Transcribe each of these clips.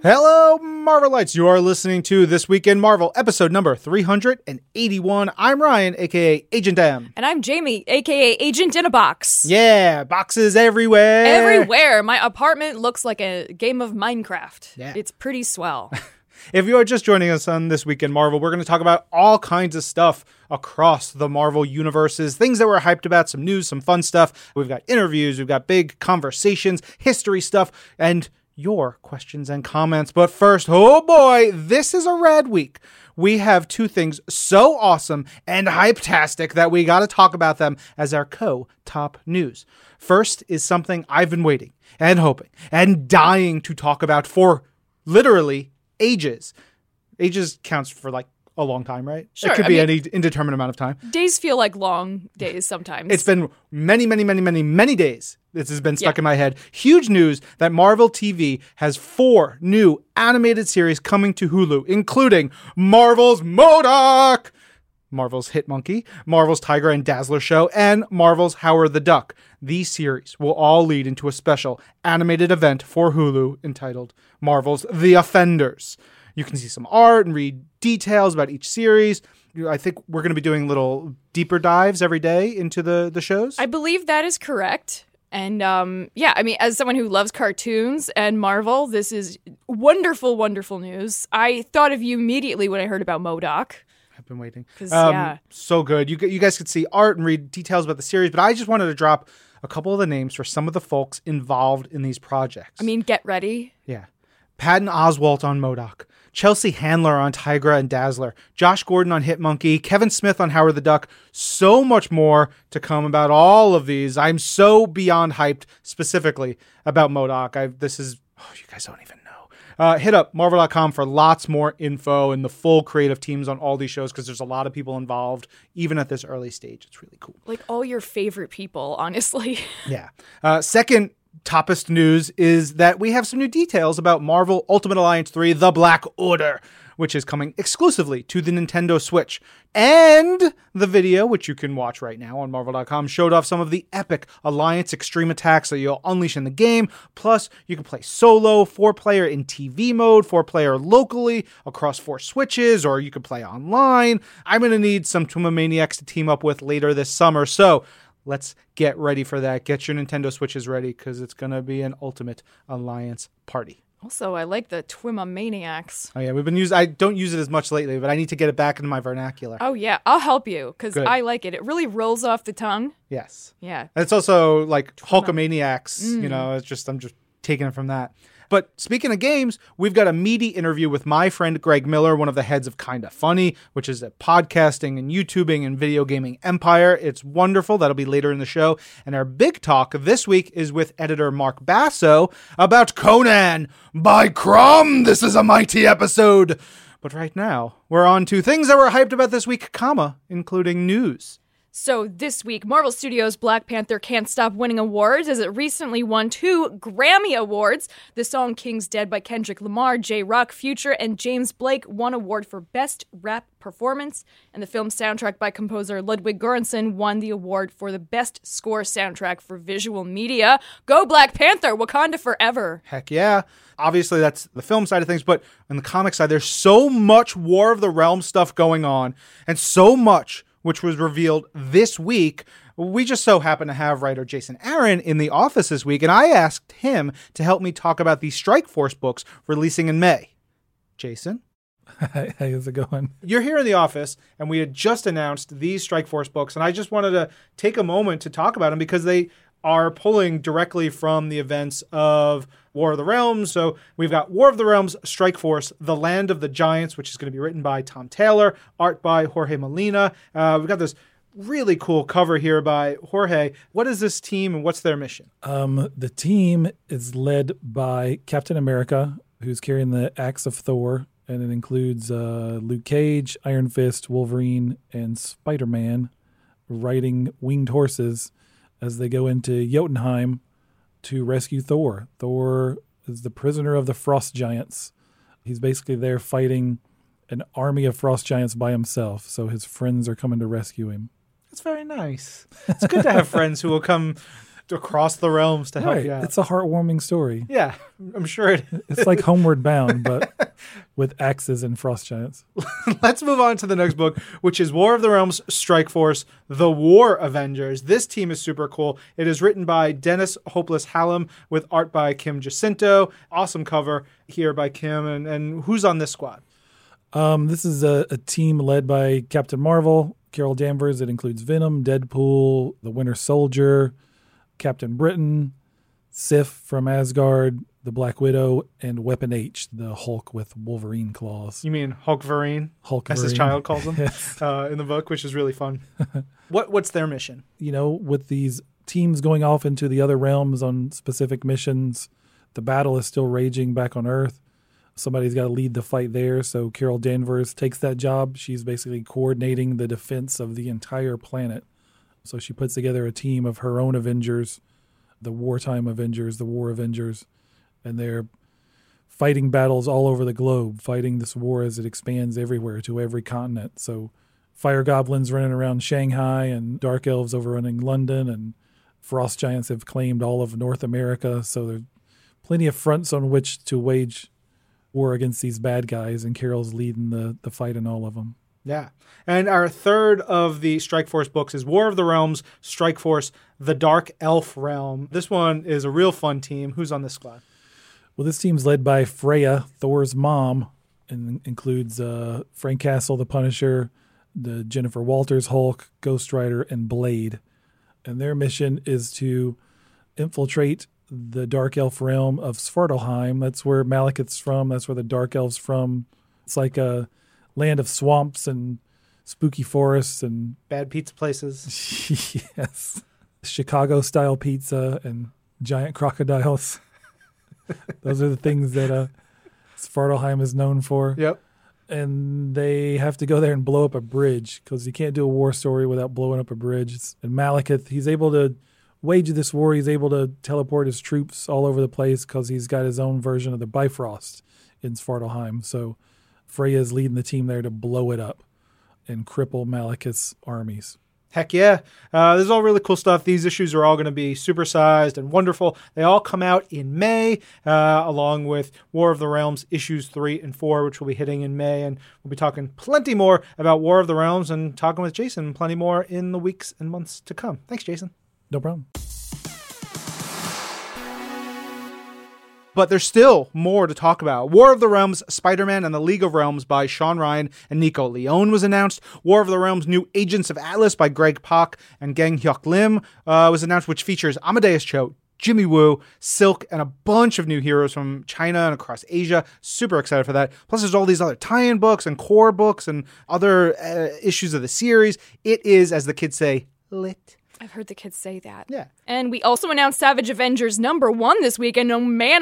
Hello, Marvelites. You are listening to This Week in Marvel, episode number 381. I'm Ryan, a.k.a. Agent M. And I'm Jamie, a.k.a. Agent in a Box. Yeah, boxes everywhere. Everywhere. My apartment looks like a game of Minecraft. Yeah. It's pretty swell. If you are just joining us on This Week in Marvel, we're going to talk about all kinds of stuff across the Marvel universes, things that we're hyped about, some news, some fun stuff. We've got interviews, we've got big conversations, history stuff, and your questions and comments. But first, oh boy, this is a rad week. We have two things so awesome and hype-tastic that we got to talk about them as our top news. First is something I've been waiting and hoping and dying to talk about for literally ages. Ages counts for like a long time, right? Sure. It could be any indeterminate amount of time. Days feel like long days sometimes. It's been many days. This has been stuck in my head. Huge news that Marvel TV has 4 new animated series coming to Hulu, including Marvel's MODOK, Marvel's Hit Monkey, Marvel's Tiger and Dazzler Show, and Marvel's Howard the Duck. These series will all lead into a special animated event for Hulu entitled Marvel's The Offenders. You can see some art and read details about each series. I think we're going to be doing little deeper dives every day into the shows. I believe that is correct. And as someone who loves cartoons and Marvel, this is wonderful, wonderful news. I thought of you immediately when I heard about MODOK. I've been waiting. Yeah. So good. You guys could see art and read details about the series, but I just wanted to drop a couple of the names for some of the folks involved in these projects. I mean, get ready. Yeah. Patton Oswalt on MODOK. Chelsea Handler on Tigra and Dazzler, Josh Gordon on Hit Monkey, Kevin Smith on Howard the Duck. So much more to come about all of these. I'm so beyond hyped specifically about MODOK. You guys don't even know. Hit up Marvel.com for lots more info and the full creative teams on all these shows because there's a lot of people involved, even at this early stage. It's really cool. Like all your favorite people, honestly. Yeah. Second toppest news is that we have some new details about Marvel Ultimate Alliance 3, The Black Order, which is coming exclusively to the Nintendo Switch. And the video, which you can watch right now on Marvel.com, showed off some of the epic Alliance extreme attacks that you'll unleash in the game. Plus, you can play solo, 4-player in TV mode, 4-player locally across 4 switches, or you can play online. I'm going to need some Twima Maniacs to team up with later this summer, so let's get ready for that. Get your Nintendo Switches ready because it's going to be an Ultimate Alliance party. Also, I like the Twima Maniacs. Oh, yeah. I don't use it as much lately, but I need to get it back into my vernacular. Oh, yeah. I'll help you because I like it. It really rolls off the tongue. Yes. Yeah. And it's also like Hulkamaniacs. I'm just taking it from that. But speaking of games, we've got a meaty interview with my friend Greg Miller, one of the heads of Kinda Funny, which is a podcasting and YouTubing and video gaming empire. It's wonderful. That'll be later in the show. And our big talk this week is with editor Mark Basso about Conan by Crumb. This is a mighty episode. But right now, we're on to things that we're hyped about this week, including news. So this week, Marvel Studios' Black Panther can't stop winning awards as it recently won 2 Grammy Awards. The song King's Dead by Kendrick Lamar, J-Rock, Future, and James Blake won award for Best Rap Performance. And the film soundtrack by composer Ludwig Göransson won the award for the Best Score Soundtrack for Visual Media. Go Black Panther, Wakanda forever. Heck yeah. Obviously, that's the film side of things, but on the comic side, there's so much War of the Realms stuff going on, and so much which was revealed this week. We just so happen to have writer Jason Aaron in the office this week, and I asked him to help me talk about the Strike Force books releasing in May. Jason? Hi, how's it going? You're here in the office, and we had just announced these Strike Force books, and I just wanted to take a moment to talk about them because they are pulling directly from the events of War of the Realms. So we've got War of the Realms, Strike Force, The Land of the Giants, which is going to be written by Tom Taylor, art by Jorge Molina. We've got this really cool cover here by Jorge. What is this team and what's their mission? The team is led by Captain America, who's carrying the Axe of Thor, and it includes Luke Cage, Iron Fist, Wolverine, and Spider-Man riding winged horses as they go into Jotunheim to rescue Thor. Thor is the prisoner of the Frost Giants. He's basically there fighting an army of Frost Giants by himself, so his friends are coming to rescue him. That's very nice. It's good to have friends who will come across the realms to help Right. you out. It's a heartwarming story. Yeah, I'm sure it is. It's like Homeward Bound, but with axes and frost giants. Let's move on to the next book, which is War of the Realms Strike Force, The War Avengers. This team is super cool. It is written by Dennis Hopeless Hallam with art by Kim Jacinto. Awesome cover here by Kim. And who's on this squad? This is a team led by Captain Marvel, Carol Danvers. It includes Venom, Deadpool, the Winter Soldier, Captain Britain, Sif from Asgard, the Black Widow, and Weapon H, the Hulk with Wolverine claws. You mean Hulkverine, as his child calls him in the book, which is really fun. What's their mission? You know, with these teams going off into the other realms on specific missions, the battle is still raging back on Earth. Somebody's got to lead the fight there. So Carol Danvers takes that job. She's basically coordinating the defense of the entire planet. So she puts together a team of her own Avengers, the wartime Avengers, the War Avengers, and they're fighting battles all over the globe, fighting this war as it expands everywhere to every continent. So fire goblins running around Shanghai and dark elves overrunning London, and frost giants have claimed all of North America. So there's plenty of fronts on which to wage war against these bad guys, and Carol's leading the fight in all of them. Yeah. And our third of the Strike Force books is War of the Realms, Strike Force, The Dark Elf Realm. This one is a real fun team. Who's on this squad? Well, this team's led by Freya, Thor's mom, and includes Frank Castle, the Punisher, the Jennifer Walters Hulk, Ghost Rider, and Blade. And their mission is to infiltrate the Dark Elf realm of Svartalheim. That's where Malekith's from. That's where the Dark Elf's from. It's like a land of swamps and spooky forests and bad pizza places. Yes. Chicago-style pizza and giant crocodiles. Those are the things that Svartalheim is known for. Yep. And they have to go there and blow up a bridge because you can't do a war story without blowing up a bridge. And Malekith, he's able to wage this war. He's able to teleport his troops all over the place because he's got his own version of the Bifrost in Svartalheim. So Freya is leading the team there to blow it up and cripple Malekith's armies. Heck yeah. This is all really cool stuff. These issues are all going to be supersized and wonderful. They all come out in May, along with War of the Realms issues 3 and 4, which will be hitting in May. And we'll be talking plenty more about War of the Realms and talking with Jason plenty more in the weeks and months to come. Thanks, Jason. No problem. But there's still more to talk about. War of the Realms, Spider-Man and the League of Realms by Sean Ryan and Nico Leone was announced. War of the Realms, New Agents of Atlas by Greg Pak and Gang Hyuk Lim was announced, which features Amadeus Cho, Jimmy Woo, Silk, and a bunch of new heroes from China and across Asia. Super excited for that. Plus, there's all these other tie-in books and core books and other issues of the series. It is, as the kids say, lit. I've heard the kids say that. Yeah. And we also announced Savage Avengers #1 this week, and oh man,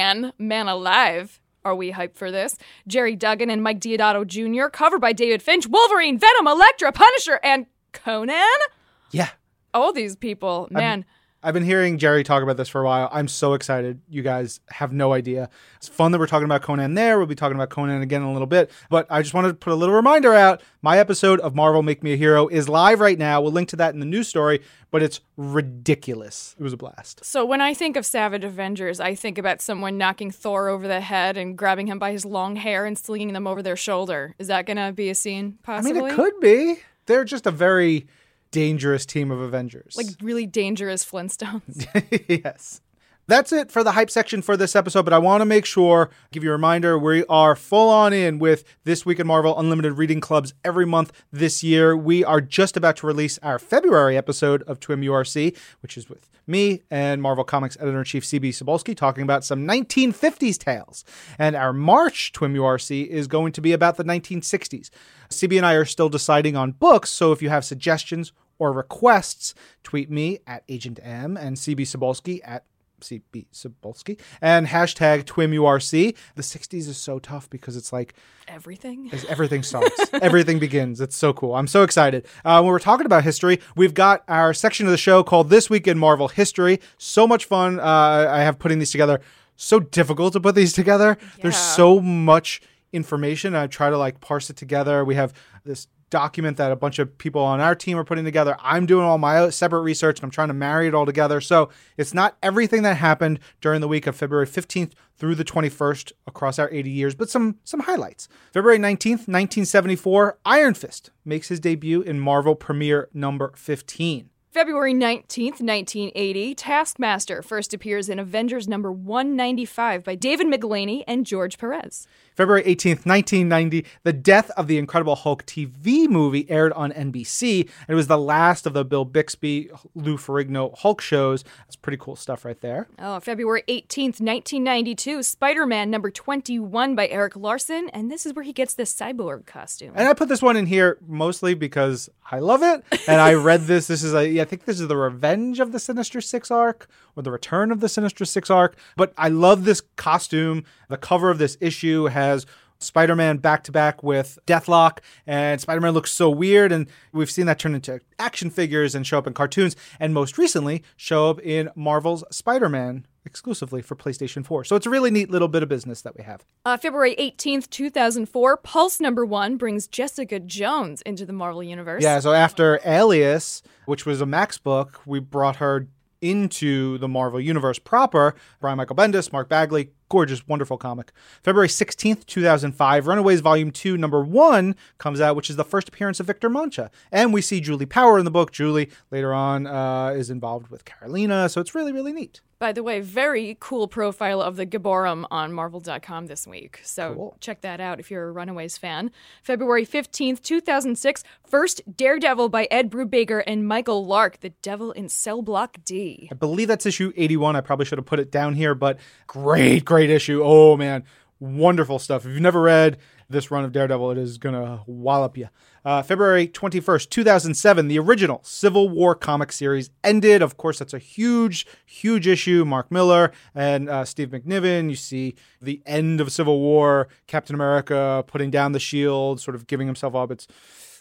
man alive. Are we hyped for this? Jerry Duggan and Mike Deodato Jr., covered by David Finch, Wolverine, Venom, Elektra, Punisher, and Conan? Yeah. All these people, man. I've been hearing Jerry talk about this for a while. I'm so excited. You guys have no idea. It's fun that we're talking about Conan there. We'll be talking about Conan again in a little bit. But I just wanted to put a little reminder out. My episode of Marvel Make Me a Hero is live right now. We'll link to that in the news story, but it's ridiculous. It was a blast. So when I think of Savage Avengers, I think about someone knocking Thor over the head and grabbing him by his long hair and slinging them over their shoulder. Is that going to be a scene, possibly? I mean, it could be. They're just a very dangerous team of Avengers. Like really dangerous Flintstones. Yes. That's it for the hype section for this episode, but I want to make sure, give you a reminder, we are full on in with This Week in Marvel Unlimited Reading Clubs every month this year. We are just about to release our February episode of TWIM URC, which is with me and Marvel Comics Editor-in-Chief CB Cebulski talking about some 1950s tales. And our March TWIM URC is going to be about the 1960s. CB and I are still deciding on books, so if you have suggestions or requests, tweet me at Agent M and CB Cebulski at CB Cebulski and hashtag TWIMURC. The 60s is so tough because it's like everything starts. Everything begins. It's so cool. I'm so excited. When we're talking about history, we've got our section of the show called This Week in Marvel History. So much fun. I have putting these together. So difficult to put these together. Yeah. There's so much information. I try to parse it together. We have this document that a bunch of people on our team are putting together. I'm doing all my separate research, and I'm trying to marry it all together. So it's not everything that happened during the week of February 15th through the 21st across our 80 years, but some highlights. February 19th, 1974, Iron Fist makes his debut in Marvel Premiere number 15. February 19th, 1980, Taskmaster first appears in Avengers number 195 by David Michelinie and George Perez. February 18th, 1990, the death of the Incredible Hulk TV movie aired on NBC. And it was the last of the Bill Bixby, Lou Ferrigno Hulk shows. That's pretty cool stuff right there. Oh, February 18th, 1992, Spider-Man number 21 by Eric Larson. And this is where he gets the cyborg costume. And I put this one in here mostly because I love it. And I read this. I think this is the Revenge of the Sinister Six arc or the Return of the Sinister Six arc. But I love this costume. The cover of this issue has Spider-Man back-to-back with Deathlock, and Spider-Man looks so weird, and we've seen that turn into action figures and show up in cartoons, and most recently show up in Marvel's Spider-Man exclusively for PlayStation 4. So it's a really neat little bit of business that we have. February 18th, 2004, Pulse number 1 brings Jessica Jones into the Marvel Universe. Yeah, so after Alias, which was a Max book, we brought her into the Marvel Universe proper. Brian Michael Bendis, Mark Bagley, gorgeous, wonderful comic. February 16th, 2005, Runaways Volume 2, number 1 comes out, which is the first appearance of Victor Mancha. And we see Julie Power in the book. Julie, later on, is involved with Carolina, so it's really, really neat. By the way, very cool profile of the Gibborim on Marvel.com this week. So Cool. Check that out if you're a Runaways fan. February 15th, 2006, first Daredevil by Ed Brubaker and Michael Lark, The Devil in Cell Block D. I believe that's issue 81. I probably should have put it down here, but great issue. Oh, man. Wonderful stuff. If you've never read this run of Daredevil, it is going to wallop you. February 21st, 2007, the original Civil War comic series ended. Of course, that's a huge issue. Mark Miller and Steve McNiven. You see the end of Civil War, Captain America putting down the shield, sort of giving himself up. It's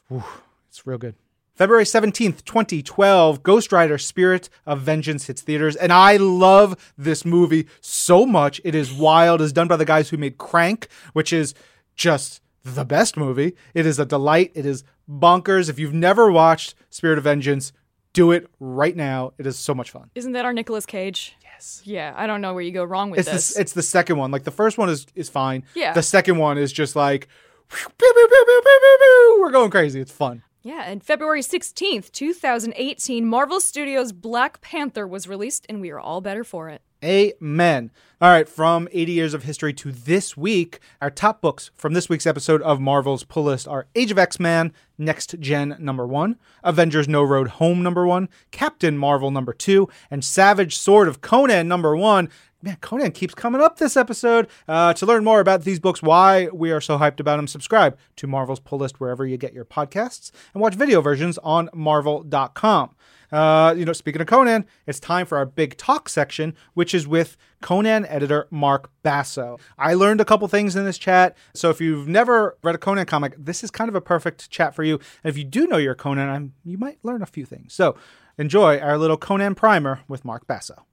real good. February 17th, 2012, Ghost Rider Spirit of Vengeance hits theaters. And I love this movie so much. It is wild. It's done by the guys who made Crank, which is just the best movie. It is a delight. It is bonkers. If you've never watched Spirit of Vengeance, do it right now. It is so much fun. Isn't that our Nicolas Cage? Yes. Yeah, I don't know where you go wrong with this. It's the second one. Like, the first one is fine. Yeah. The second one is just like, pew, pew, pew, pew, pew, pew, pew. We're going crazy. It's fun. Yeah, and February 16th, 2018, Marvel Studios' Black Panther was released, and we are all better for it. Amen. All right, from 80 years of history to this week, our top books from this week's episode of Marvel's Pull List are Age of X-Men, Next Gen number 1, Avengers No Road Home number 1, Captain Marvel number 2, and Savage Sword of Conan number 1. Man, Conan keeps coming up this episode. To learn more about these books, why we are so hyped about them, subscribe to Marvel's Pull List wherever you get your podcasts and watch video versions on Marvel.com. Speaking of Conan, it's time for our big talk section, which is with Conan editor Mark Basso. I learned a couple things in this chat, so if you've never read a Conan comic, this is kind of a perfect chat for you. And if you do know your Conan, you might learn a few things. So enjoy our little Conan primer with Mark Basso.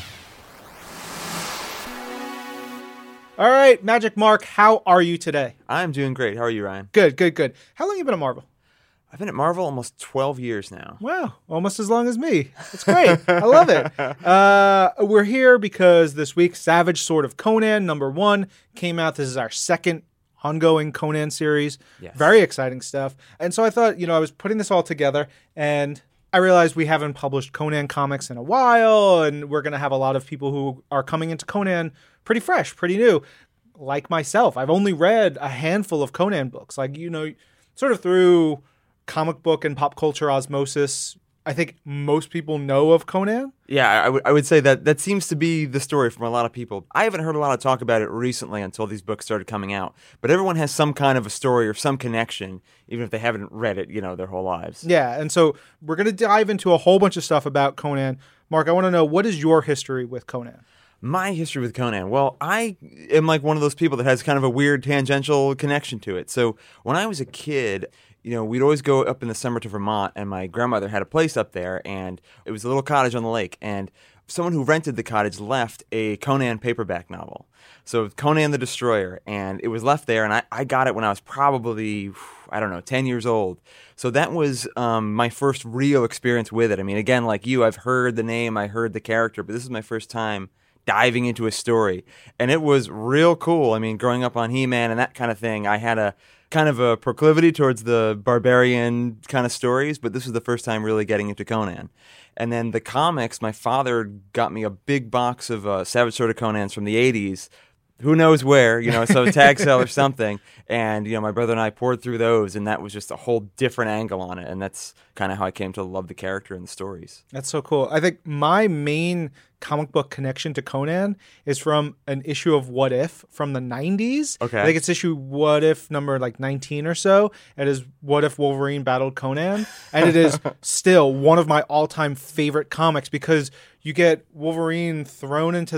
All right, Magic Mark, how are you today? I'm doing great. How are you, Ryan? Good. How long have you been at Marvel? I've been at Marvel almost 12 years now. Wow, almost as long as me. That's great. I love it. We're here because this week, Savage Sword of Conan, number 1, came out. This is our second ongoing Conan series. Yes. Very exciting stuff. And so I thought, I was putting this all together, and I realized we haven't published Conan comics in a while, and we're going to have a lot of people who are coming into Conan pretty fresh, pretty new. Like myself, I've only read a handful of Conan books. Like, sort of through comic book and pop culture osmosis, I think most people know of Conan. Yeah, I would say that seems to be the story from a lot of people. I haven't heard a lot of talk about it recently until these books started coming out. But everyone has some kind of a story or some connection, even if they haven't read it, their whole lives. Yeah, and so we're going to dive into a whole bunch of stuff about Conan. Mark, I want to know, what is your history with Conan? My history with Conan. Well, I am like one of those people that has kind of a weird tangential connection to it. So when I was a kid, we'd always go up in the summer to Vermont, and my grandmother had a place up there, and it was a little cottage on the lake. And someone who rented the cottage left a Conan paperback novel. So Conan the Destroyer, and it was left there, and I got it when I was probably, 10 years old. So that was my first real experience with it. I mean, again, like you, I've heard the name, I heard the character, but this is my first time diving into a story. And it was real cool. I mean, growing up on He-Man and that kind of thing, I had a kind of a proclivity towards the barbarian kind of stories, but this was the first time really getting into Conan. And then the comics, my father got me a big box of Savage Sword of Conans from the 80s, who knows where, so tag sale or something. And, my brother and I poured through those, and that was just a whole different angle on it. And that's kind of how I came to love the character and the stories. That's so cool. I think my main comic book connection to Conan is from an issue of What If from the 90s. Okay. I think it's issue What If number 19 or so. It is What If Wolverine Battled Conan. And it is still one of my all-time favorite comics because you get Wolverine thrown into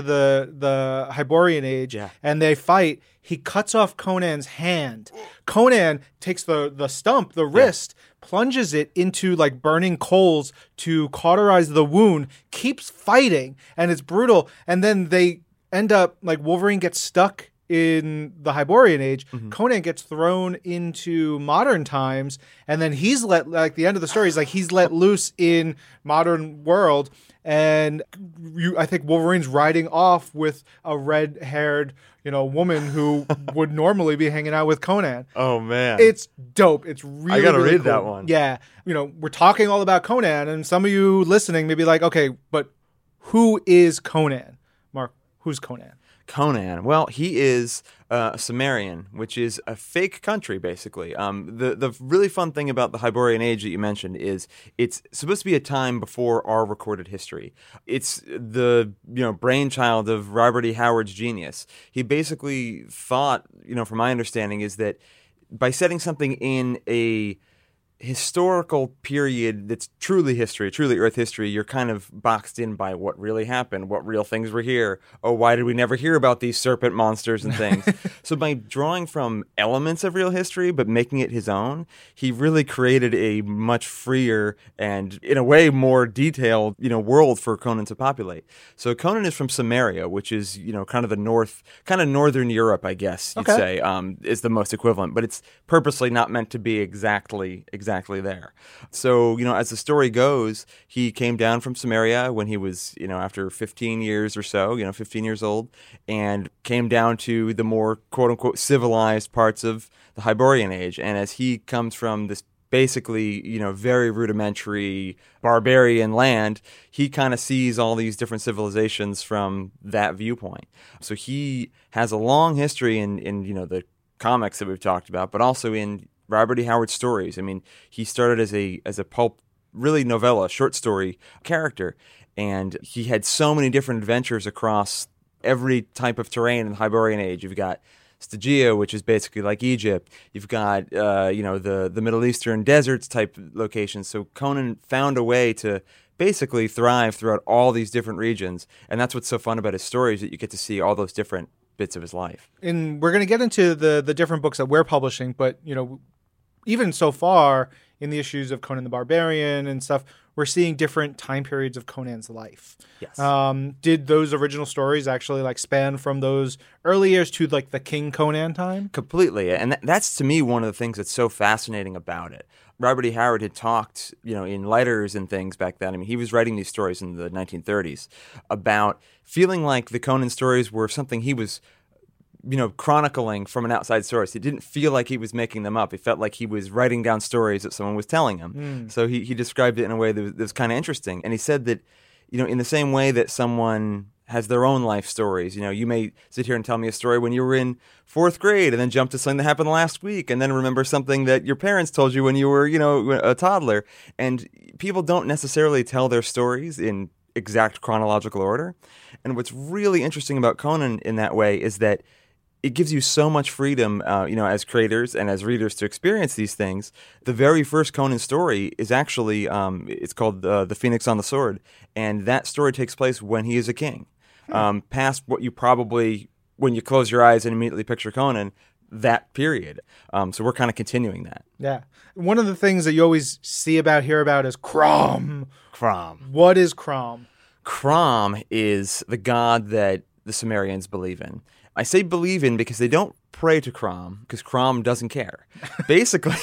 the Hyborian Age, and they fight. He cuts off Conan's hand. Conan takes the stump, the wrist, plunges it into burning coals to cauterize the wound, keeps fighting, and it's brutal. And then they end up, Wolverine gets stuck in the Hyborian Age. Mm-hmm. Conan gets thrown into modern times, and then he's let, the end of the story is he's let loose in modern world. And I think Wolverine's riding off with a red-haired, woman who would normally be hanging out with Conan. Oh, man. It's dope. It's really, I gotta really read cool. that one. Yeah. We're talking all about Conan, and some of you listening may be like, okay, but who is Conan? Mark, who's Conan? Conan. Well, he is a Sumerian, which is a fake country, basically. The really fun thing about the Hyborian Age that you mentioned is it's supposed to be a time before our recorded history. It's the brainchild of Robert E. Howard's genius. He basically thought, from my understanding, is that by setting something in a historical period that's truly history, truly Earth history, you're kind of boxed in by what really happened, what real things were here. Oh, why did we never hear about these serpent monsters and things? So by drawing from elements of real history but making it his own, he really created a much freer and, in a way, more detailed, world for Conan to populate. So Conan is from Sumeria, which is, kind of the northern Europe, I guess you'd say, is the most equivalent. But it's purposely not meant to be exactly there. So, as the story goes, he came down from Sumeria when he was, after 15 years or so, 15 years old, and came down to the more quote-unquote civilized parts of the Hyborian Age. And as he comes from this basically, very rudimentary barbarian land, he kind of sees all these different civilizations from that viewpoint. So he has a long history in the comics that we've talked about, but also in Robert E. Howard stories. I mean, he started as a pulp, really novella, short story character, and he had so many different adventures across every type of terrain in the Hyborian Age. You've got Stygia, which is basically like Egypt. You've got the Middle Eastern deserts type locations. So Conan found a way to basically thrive throughout all these different regions, and that's what's so fun about his stories, that you get to see all those different bits of his life. And we're going to get into the different books that we're publishing, but even so far in the issues of Conan the Barbarian and stuff, we're seeing different time periods of Conan's life. Yes. Did those original stories actually span from those early years to the King Conan time? Completely. And that's to me one of the things that's so fascinating about it. Robert E. Howard had talked, in letters and things back then. I mean, he was writing these stories in the 1930s about feeling like the Conan stories were something he was chronicling from an outside source. He didn't feel like he was making them up. He felt like he was writing down stories that someone was telling him. So he described it in a way that was kind of interesting. And he said that, in the same way that someone has their own life stories, you may sit here and tell me a story when you were in 4th grade and then jump to something that happened last week and then remember something that your parents told you when you were, a toddler. And people don't necessarily tell their stories in exact chronological order. And what's really interesting about Conan in that way is that it gives you so much freedom, as creators and as readers to experience these things. The very first Conan story is actually, it's called The Phoenix on the Sword, and that story takes place when he is a king. Past what you probably, when you close your eyes and immediately picture Conan, that period. So we're kind of continuing that. Yeah. One of the things that you always hear about is Crom. Crom. What is Crom? Crom is the god that the Sumerians believe in. I say believe in because they don't pray to Crom, because Crom doesn't care. Basically,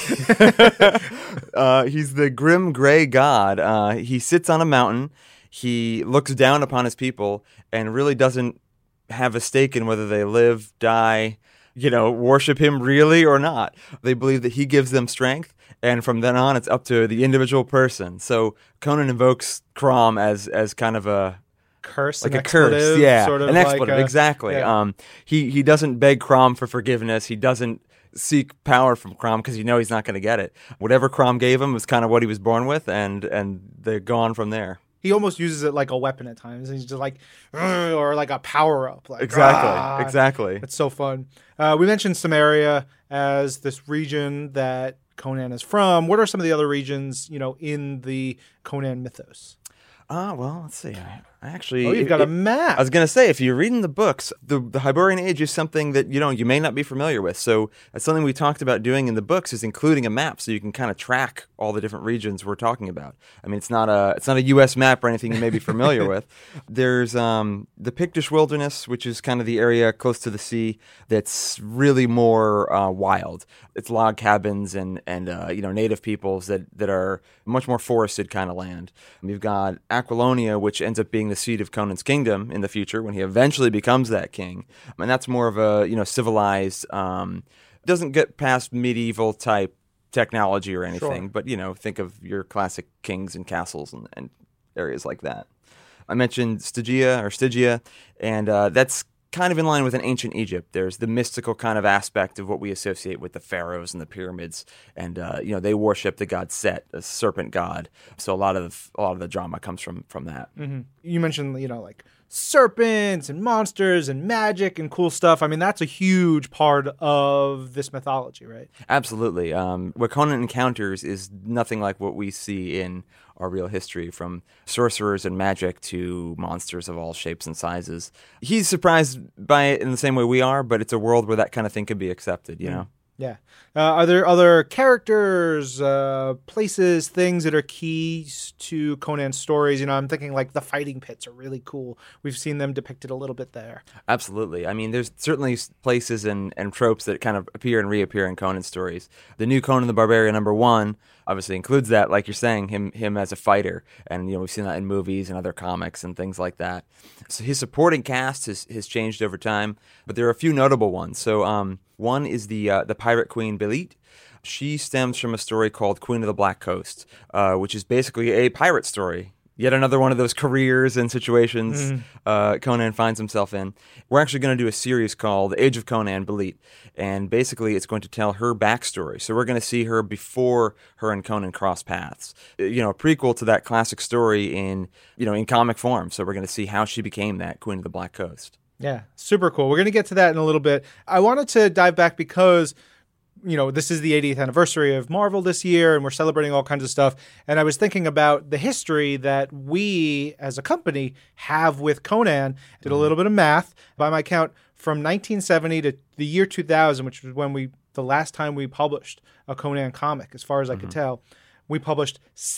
he's the grim gray god. He sits on a mountain. He looks down upon his people and really doesn't have a stake in whether they live, die, worship him really or not. They believe that he gives them strength, and from then on, it's up to the individual person. So Conan invokes Crom as kind of a curse, like an a curse, expletive, yeah, sort of an like expletive, exactly. yeah. He doesn't beg Crom for forgiveness. He doesn't seek power from Crom because he's not going to get it. Whatever Crom gave him was kind of what he was born with, and they're gone from there. He almost uses it like a weapon at times. He's just like, "Ugh," or like a power up. Like, Exactly. It's so fun. We mentioned Samaria as this region that Conan is from. What are some of the other regions, in the Conan mythos? Well, let's see. I actually... Oh, you've got a map. I was going to say, if you're reading the books, the Hyborian Age is something that, you may not be familiar with. So that's something we talked about doing in the books, is including a map so you can kind of track all the different regions we're talking about. I mean, it's not a U.S. map or anything you may be familiar with. There's the Pictish Wilderness, which is kind of the area close to the sea that's really more wild. It's log cabins and native peoples that are much more forested kind of land. You've got Aquilonia, which ends up being the seat of Conan's kingdom in the future when he eventually becomes that king. And that's more of a civilized, doesn't get past medieval type technology or anything, Sure. but think of your classic kings and castles and areas like that. I mentioned Stygia, and that's kind of in line with an ancient Egypt. There's the mystical kind of aspect of what we associate with the pharaohs and the pyramids, and they worship the god Set, the serpent god. So a lot of the drama comes from that. Mm-hmm. You mentioned, like serpents and monsters and magic and cool stuff. I mean, that's a huge part of this mythology, right? Absolutely. What Conan encounters is nothing like what we see in our real history, from sorcerers and magic to monsters of all shapes and sizes. He's surprised by it in the same way we are, but it's a world where that kind of thing can be accepted, know? Yeah. Are there other characters, places, things that are keys to Conan's stories? I'm thinking like the fighting pits are really cool. We've seen them depicted a little bit there. Absolutely. I mean, there's certainly places and tropes that kind of appear and reappear in Conan's stories. The new Conan the Barbarian #1 obviously includes that, like you're saying, him as a fighter. And, we've seen that in movies and other comics and things like that. So his supporting cast has changed over time, but there are a few notable ones. So one is the pirate queen Belit. She stems from a story called Queen of the Black Coast, which is basically a pirate story. Yet another one of those careers and situations Conan finds himself in. We're actually going to do a series called Age of Conan Belit, and basically it's going to tell her backstory. So we're going to see her before her and Conan cross paths. A prequel to that classic story in comic form. So we're going to see how she became that Queen of the Black Coast. Yeah, super cool. We're going to get to that in a little bit. I wanted to dive back because this is the 80th anniversary of Marvel this year, and we're celebrating all kinds of stuff. And I was thinking about the history that we, as a company, have with Conan. Did a little bit of math. By my count, from 1970 to the year 2000, which was the last time we published a Conan comic, as far as I could tell, we published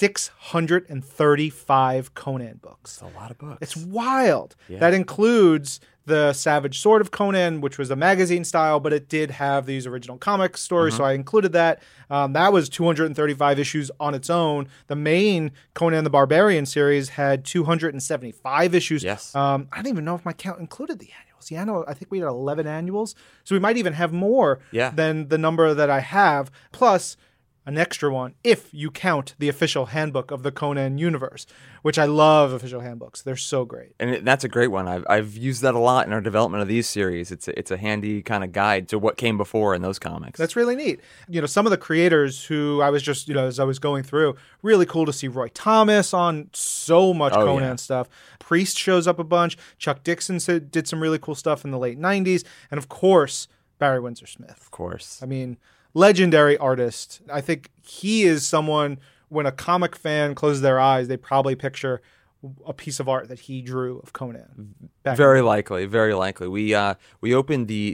635 Conan books. That's a lot of books. It's wild. Yeah. That includes the Savage Sword of Conan, which was a magazine style, but it did have these original comic stories, so I included that. That was 235 issues on its own. The main Conan the Barbarian series had 275 issues. Yes. I don't even know if my count included the annuals. I think we had 11 annuals, so we might even have more than the number that I have. Plus, an extra one if you count the official handbook of the Conan universe, which I love official handbooks. They're so great. And that's a great one. I've used that a lot in our development of these series. It's a handy kind of guide to what came before in those comics. That's really neat. Some of the creators who I was just, as I was going through, really cool to see Roy Thomas on so much Conan stuff. Priest shows up a bunch. Chuck Dixon did some really cool stuff in the late 90s. And of course, Barry Windsor Smith. Of course. I mean, legendary artist. I think he is someone, when a comic fan closes their eyes, they probably picture a piece of art that he drew of Conan. Very likely. We opened the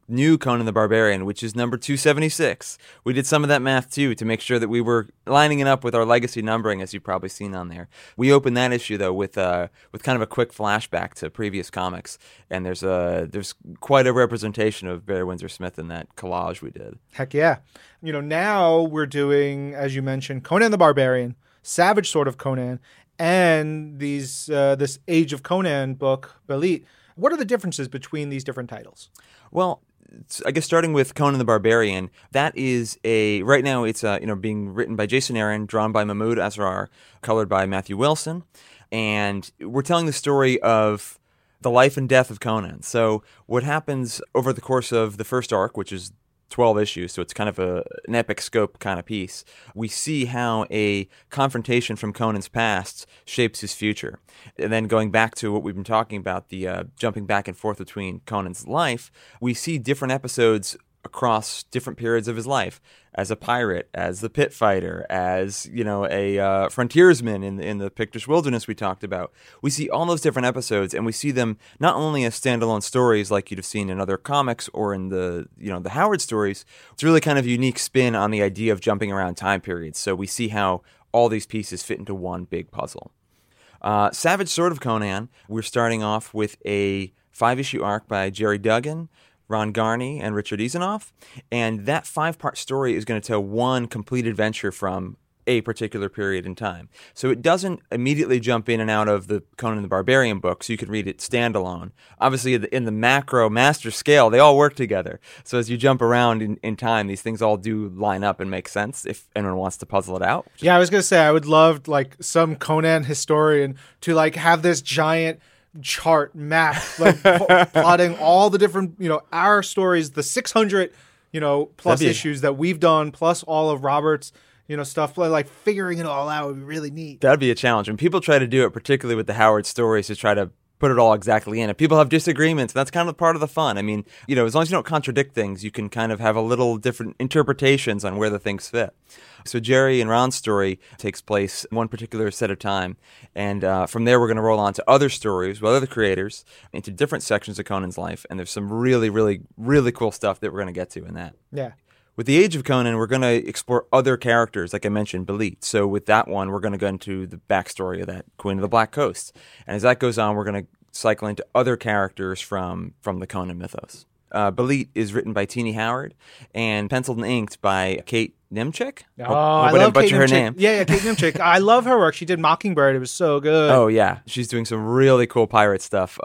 new Conan the Barbarian, which is number 276. We did some of that math too to make sure that we were lining it up with our legacy numbering, as you've probably seen on there. We opened that issue though with kind of a quick flashback to previous comics, and there's quite a representation of Barry Windsor Smith in that collage we did. Heck yeah. Now we're doing, as you mentioned, Conan the Barbarian, Savage Sword of Conan, and this Age of Conan book, Belit. What are the differences between these different titles? Well, I guess starting with Conan the Barbarian, that is right now it's being written by Jason Aaron, drawn by Mahmoud Asrar, colored by Matthew Wilson, and we're telling the story of the life and death of Conan. So what happens over the course of the first arc, which is 12 issues, so it's kind of an epic scope kind of piece. We see how a confrontation from Conan's past shapes his future. And then going back to what we've been talking about, the jumping back and forth between Conan's life, we see different episodes across different periods of his life, as a pirate, as the pit fighter, as a frontiersman in the Pictish wilderness we talked about. We see all those different episodes, and we see them not only as standalone stories like you'd have seen in other comics or in the Howard stories. It's really kind of a unique spin on the idea of jumping around time periods. So we see how all these pieces fit into one big puzzle. Savage Sword of Conan, we're starting off with a 5-issue arc by Jerry Duggan, Ron Garney, and Richard Izanoff. And that 5-part story is going to tell one complete adventure from a particular period in time. So it doesn't immediately jump in and out of the Conan the Barbarian book, so you can read it standalone. Obviously, in the macro master scale, they all work together. So as you jump around in time, these things all do line up and make sense if anyone wants to puzzle it out. Yeah, I was going to say, I would love some Conan historian to have this giant chart map plotting all the different our stories, the 600 plus issues that we've done, plus all of Robert's stuff, figuring it all out would be really neat. That'd be a challenge. And people try to do it, particularly with the Howard stories, to try to put it all exactly in. And people have disagreements. That's kind of part of the fun. I mean, as long as you don't contradict things, you can kind of have a little different interpretations on where the things fit. So Jerry and Ron's story takes place one particular set of time. And from there, we're going to roll on to other stories with other creators into different sections of Conan's life. And there's some really, really, really cool stuff that we're going to get to in that. Yeah. With the Age of Conan, we're going to explore other characters, like I mentioned, Belit. So with that one, we're going to go into the backstory of that Queen of the Black Coast. And as that goes on, we're going to cycle into other characters from the Conan mythos. Belit is written by Teenie Howard and penciled and inked by Kate Nimchik. Oh, I love Kate Nimchik. Her name. Yeah, Kate Nimchik. I love her work. She did Mockingbird. It was so good. Oh yeah, she's doing some really cool pirate stuff.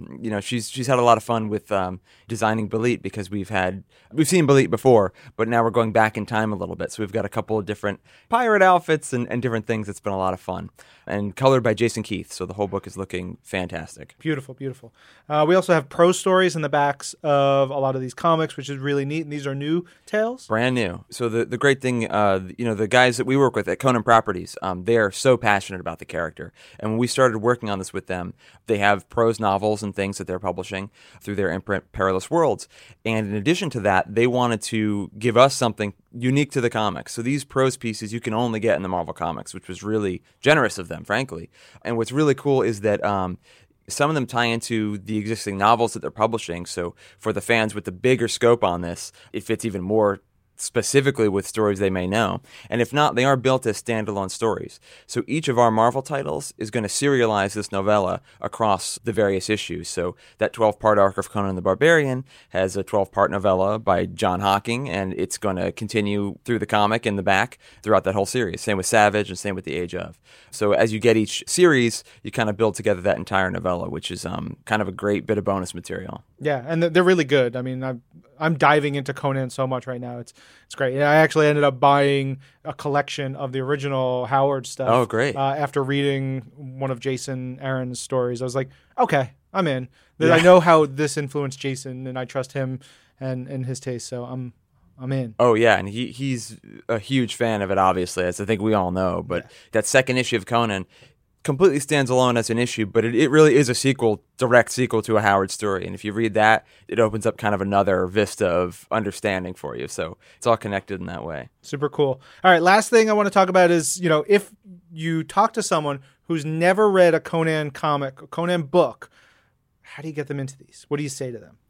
She's had a lot of fun with designing Belit because we've seen Belit before, but now we're going back in time a little bit. So we've got a couple of different pirate outfits and different things. It's been a lot of fun. And colored by Jason Keith. So the whole book is looking fantastic. Beautiful, beautiful. We also have prose stories in the backs of a lot of these comics, which is really neat. And these are new tales. Brand new. So the great thing, the guys that we work with at Conan Properties, they're so passionate about the character. And when we started working on this with them, they have prose novels and things that they're publishing through their imprint Perilous Worlds. And in addition to that, they wanted to give us something unique to the comics. So these prose pieces you can only get in the Marvel Comics, which was really generous of them, frankly. And what's really cool is that some of them tie into the existing novels that they're publishing. So for the fans with the bigger scope on this, it fits even more specifically with stories they may know. And if not, they are built as standalone stories. So each of our Marvel titles is going to serialize this novella across the various issues. So that 12-part arc of Conan the Barbarian has a 12-part novella by John Hocking, and it's going to continue through the comic in the back throughout that whole series. Same with Savage and same with The Age of. So as you get each series, you kind of build together that entire novella, which is kind of a great bit of bonus material. Yeah, and they're really good. I mean, I'm diving into Conan so much right now. It's great. I actually ended up buying a collection of the original Howard stuff. Oh, great. After reading one of Jason Aaron's stories. I was like, okay, I'm in. Yeah. I know how this influenced Jason, and I trust him and his taste, so I'm in. Oh, yeah, and he's a huge fan of it, obviously, as I think we all know. But that second issue of Conan completely stands alone as an issue, but it really is a direct sequel to a Howard story. And if you read that, it opens up kind of another vista of understanding for you. So it's all connected in that way. Super cool. All right, last thing I want to talk about is, if you talk to someone who's never read a Conan comic, a Conan book, how do you get them into these? What do you say to them?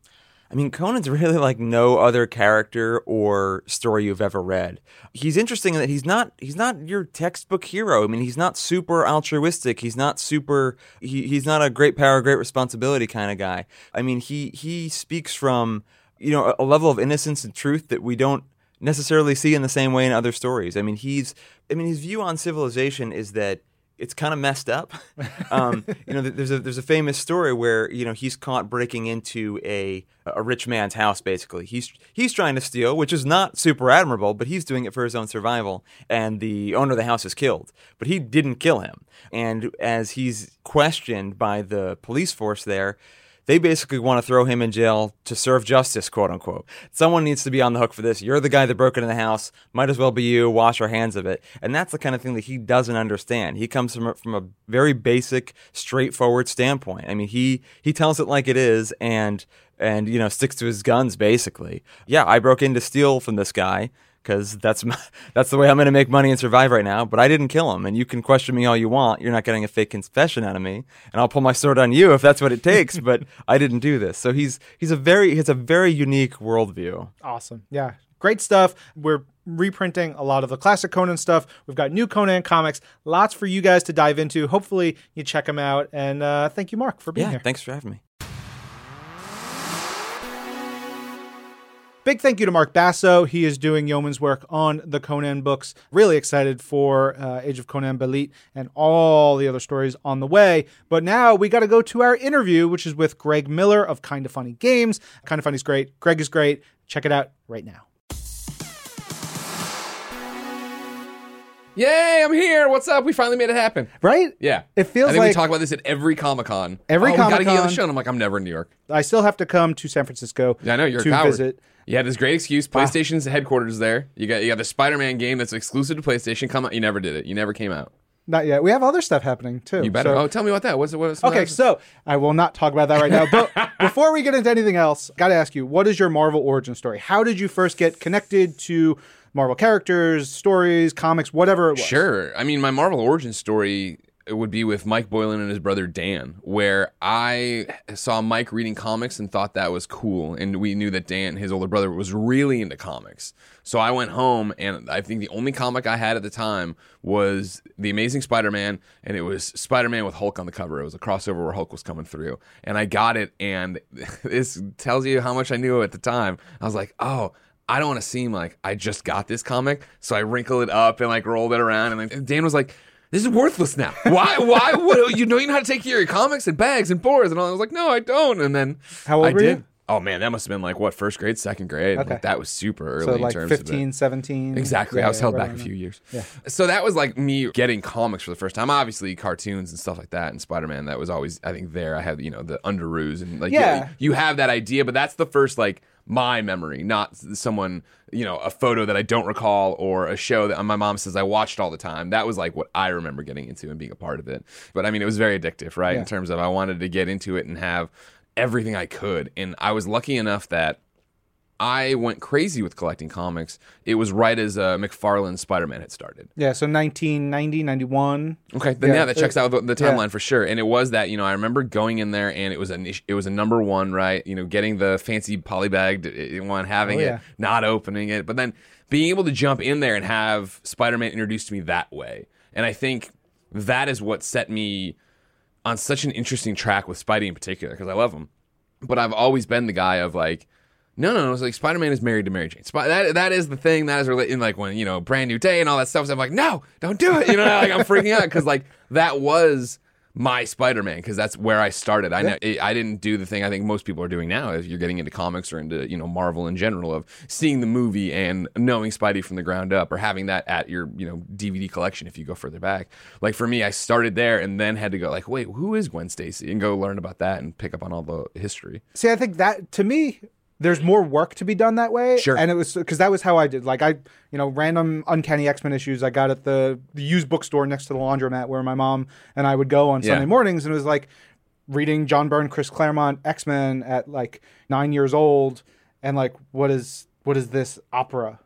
I mean, Conan's really like no other character or story you've ever read. He's interesting in that he's not your textbook hero. I mean, he's not super altruistic. He's not he's not a great power, great responsibility kind of guy. I mean, he speaks from, a level of innocence and truth that we don't necessarily see in the same way in other stories. I mean, his view on civilization is that it's kind of messed up. There's a famous story where he's caught breaking into a rich man's house. Basically, he's trying to steal, which is not super admirable, but he's doing it for his own survival. And the owner of the house is killed, but he didn't kill him. And as he's questioned by the police force there, they basically want to throw him in jail to serve justice, quote unquote. Someone needs to be on the hook for this. You're the guy that broke into the house. Might as well be you. Wash our hands of it. And that's the kind of thing that he doesn't understand. He comes from a very basic, straightforward standpoint. I mean, he tells it like it is and sticks to his guns, basically. Yeah, I broke in to steal from this guy, because that's the way I'm going to make money and survive right now. But I didn't kill him, and you can question me all you want. You're not getting a fake confession out of me, and I'll pull my sword on you if that's what it takes. But I didn't do this. So he has a very unique worldview. Awesome, yeah, great stuff. We're reprinting a lot of the classic Conan stuff. We've got new Conan comics, lots for you guys to dive into. Hopefully, you check them out. And thank you, Mark, for being here. Thanks for having me. Big thank you to Mark Basso. He is doing yeoman's work on the Conan books. Really excited for Age of Conan Belit and all the other stories on the way. But now we got to go to our interview, which is with Greg Miller of Kinda Funny Games. Kinda Funny's great. Greg is great. Check it out right now. Yay, I'm here. What's up? We finally made it happen. Right? Yeah. It feels I think like we talk about this at every Comic-Con. We got to get on the show. And I'm like, I'm never in New York. I still have to come to San Francisco. Yeah, I know, you're to a coward. Visit. You had this great excuse. PlayStation's headquarters there. You got the Spider-Man game that's exclusive to PlayStation. Come out. You never did it. You never came out. Not yet. We have other stuff happening too. You better. So. Tell me about that. What's okay, so I will not talk about that right now. But before we get into anything else, got to ask you, what is your Marvel origin story? How did you first get connected to Marvel characters, stories, comics, whatever it was? Sure. I mean, my Marvel origin story would be with Mike Boylan and his brother Dan, where I saw Mike reading comics and thought that was cool. And we knew that Dan, his older brother, was really into comics. So I went home, and I think the only comic I had at the time was The Amazing Spider-Man, and it was Spider-Man with Hulk on the cover. It was a crossover where Hulk was coming through. And I got it, and this tells you how much I knew at the time. I was like, oh, I don't want to seem like I just got this comic. So I wrinkled it up and like rolled it around. And then Dan was like, this is worthless now. Why? What? You know how to take care of your comics and bags and boards and all. I was like, no, I don't. And then how old were you? Oh, man, that must have been like, what, first grade, second grade? Okay. Like, that was super early so in like terms 15, of 17? Exactly. I was held back a few years. Yeah. So that was like me getting comics for the first time. Obviously, cartoons and stuff like that and Spider-Man, that was always, I think, there. I had, the Underoos and like, you have that idea, but that's the first, like, my memory, not someone, a photo that I don't recall or a show that my mom says I watched all the time. That was like what I remember getting into and being a part of it. But I mean, it was very addictive, right? Yeah. In terms of I wanted to get into it and have everything I could. And I was lucky enough that I went crazy with collecting comics. It was right as McFarlane's Spider-Man had started. Yeah, so 1990, 91. Okay, then that checks out the timeline for sure. And it was that, I remember going in there and it was a number one, right? Getting the fancy polybagged one, having it, not opening it, but then being able to jump in there and have Spider-Man introduced to me that way. And I think that is what set me on such an interesting track with Spidey in particular, because I love him. But I've always been the guy of like, no. It's like Spider-Man is married to Mary Jane. That is the thing. That is in like when Brand New Day and all that stuff. So I'm like, no, don't do it. Like I'm freaking out because like that was my Spider-Man because that's where I started. I didn't do the thing I think most people are doing now. If you're getting into comics or into Marvel in general, of seeing the movie and knowing Spidey from the ground up, or having that at your DVD collection if you go further back. Like for me, I started there and then had to go like, wait, who is Gwen Stacy, and go learn about that and pick up on all the history. See, I think that to me, there's more work to be done that way. Sure. And it was because that was how I did. Like random Uncanny X-Men issues I got at the used bookstore next to the laundromat where my mom and I would go on Sunday mornings. And it was like reading John Byrne, Chris Claremont, X-Men at like 9 years old. And like, what is this opera?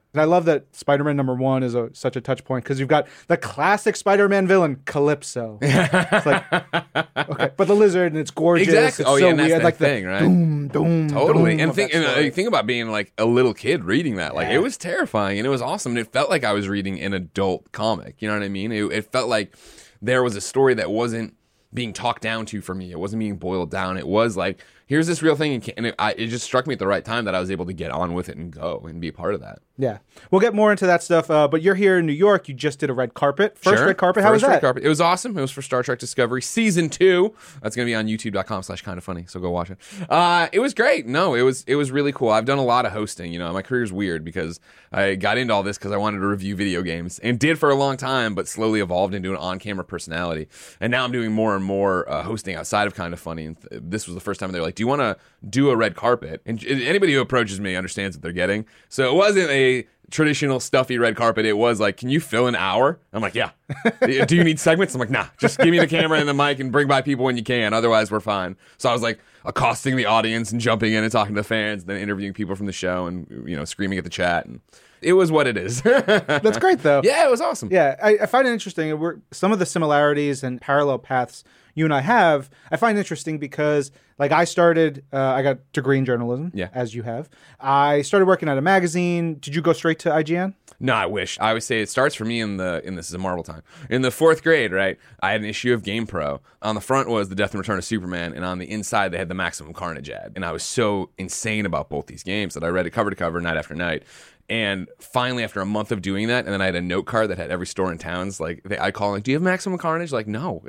And I love that Spider-Man #1 is such a touch point because you've got the classic Spider-Man villain, Calypso. It's like, okay, but the lizard, and it's gorgeous. Exactly. It's so and that's weird. that like thing, the right? Doom, Totally. doom And think about being like a little kid reading that. Like, it was terrifying and it was awesome. And it felt like I was reading an adult comic. You know what I mean? It felt like there was a story that wasn't being talked down to for me. It wasn't being boiled down. It was like, here's this real thing. And it just struck me at the right time that I was able to get on with it and go and be a part of that. Yeah. We'll get more into that stuff. But you're here in New York. You just did a red carpet. First red carpet. How was that? Red carpet. It was awesome. It was for Star Trek Discovery Season 2. That's going to be on youtube.com/kindafunny. So go watch it. It was great. No, it was really cool. I've done a lot of hosting. You know, my career's weird because I got into all this because I wanted to review video games and did for a long time, but slowly evolved into an on-camera personality. And now I'm doing more and more hosting outside of Kinda Funny. And this was the first time they're like, do you want to do a red carpet? And anybody who approaches me understands what they're getting. So it wasn't a traditional stuffy red carpet. It was like, can you fill an hour? I'm like, yeah. Do you need segments? I'm like, nah, just give me the camera and the mic and bring by people when you can. Otherwise, we're fine. So I was like accosting the audience and jumping in and talking to fans, then interviewing people from the show and, you know, screaming at the chat. And it was what it is. That's great, though. Yeah, it was awesome. Yeah, I find it interesting. Some of the similarities and parallel paths you and I have, I find interesting because, like, I got a degree in journalism, as you have. I started working at a magazine. Did you go straight to IGN? No, I wish. I would say it starts for me in this is a Marvel time. In the 4th grade, right, I had an issue of Game Pro. On the front was The Death and Return of Superman, and on the inside they had the Maximum Carnage ad. And I was so insane about both these games that I read it cover to cover, night after night. And finally, after a month of doing that, and then I had a note card that had every store in towns. Like, I call, like, do you have Maximum Carnage? Like, no.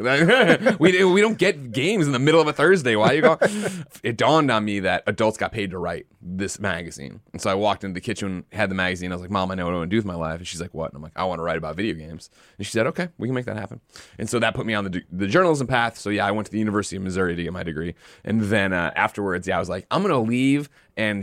we don't get games in the middle of a Thursday. Why are you calling? It dawned on me that adults got paid to write this magazine. And so I walked into the kitchen, had the magazine. I was like, Mom, I know what I want to do with my life. And she's like, what? And I'm like, I want to write about video games. And she said, okay, we can make that happen. And so that put me on the journalism path. So yeah, I went to the University of Missouri to get my degree. And then afterwards, I was like, I'm going to leave and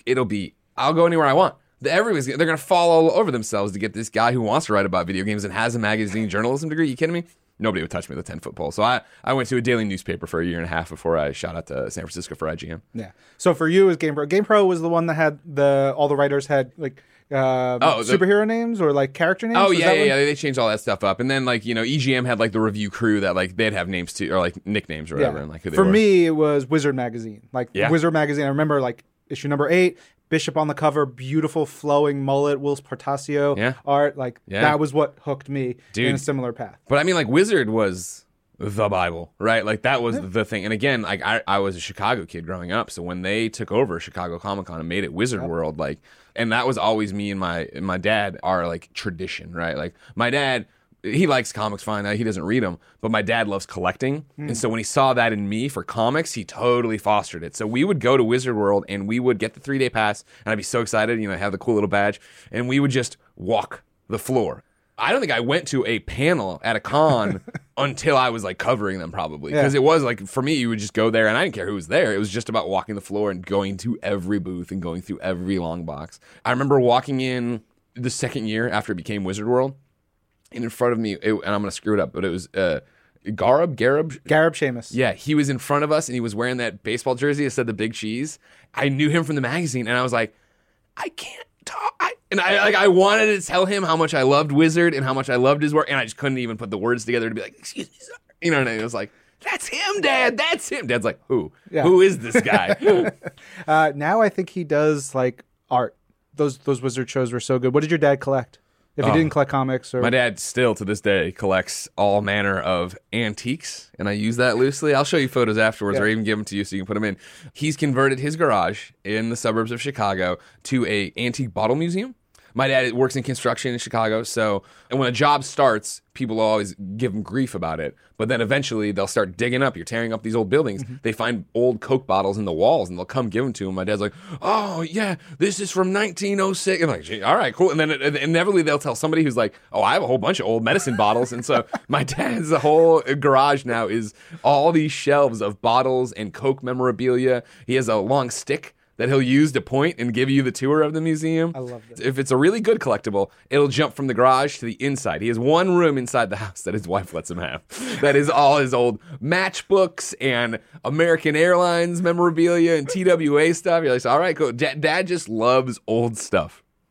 I'll go anywhere I want. They're going to fall all over themselves to get this guy who wants to write about video games and has a magazine journalism degree. You kidding me? Nobody would touch me with a 10-foot pole. So I went to a daily newspaper for a year and a half before I shot out to San Francisco for IGN. Yeah. So for you, it was GamePro. GamePro was the one that had all the writers had like superhero names or like character names? Oh, yeah. They changed all that stuff up. And then, like, you know, EGM had like the review crew that like they'd have names too, or like nicknames or whatever. Yeah. And like who they for were. me, it was Wizard Magazine. Wizard Magazine. I remember like issue number 8. Bishop on the cover, beautiful flowing mullet, Will Portacio art. Like that was what hooked me in a similar path. But I mean, like, Wizard was the Bible, right? Like, that was the thing. And again, like, I was a Chicago kid growing up, so when they took over Chicago Comic-Con and made it Wizard World, like, and that was always me and my dad, our like tradition, right? Like, my dad, he likes comics fine. He doesn't read them, but my dad loves collecting. And so when he saw that in me for comics, he totally fostered it. So we would go to Wizard World and we would get the 3-day pass and I'd be so excited, you know, have the cool little badge and we would just walk the floor. I don't think I went to a panel at a con until I was like covering them probably. Because it was like, for me, you would just go there and I didn't care who was there. It was just about walking the floor and going to every booth and going through every long box. I remember walking in the second year after it became Wizard World. And in front of me, and I'm going to screw it up, but it was Garib Sheamus. Yeah, he was in front of us, and he was wearing that baseball jersey that said the Big Cheese. I knew him from the magazine, and I was like, I can't talk. I wanted to tell him how much I loved Wizard and how much I loved his work, and I just couldn't even put the words together to be like, excuse me, sir. You know, and I was like, that's him, Dad. That's him. Dad's like, who? Yeah. Who is this guy? Now I think he does like art. Those Wizard shows were so good. What did your dad collect? If you didn't collect comics, or my dad still to this day collects all manner of antiques, and I use that loosely. I'll show you photos afterwards, or even give them to you so you can put them in. He's converted his garage in the suburbs of Chicago to a antique bottle museum. My dad works in construction in Chicago, and when a job starts, people always give him grief about it. But then eventually they'll start digging up. You're tearing up these old buildings. Mm-hmm. They find old Coke bottles in the walls, and they'll come give them to him. My dad's like, oh, yeah, this is from 1906. I'm like, all right, cool. And then inevitably they'll tell somebody who's like, oh, I have a whole bunch of old medicine bottles. And so my dad's whole garage now is all these shelves of bottles and Coke memorabilia. He has a long stick that he'll use to point and give you the tour of the museum. I love this. If it's a really good collectible, it'll jump from the garage to the inside. He has one room inside the house that his wife lets him have. That is all his old matchbooks and American Airlines memorabilia and TWA stuff. You're like, all right, cool. Dad just loves old stuff.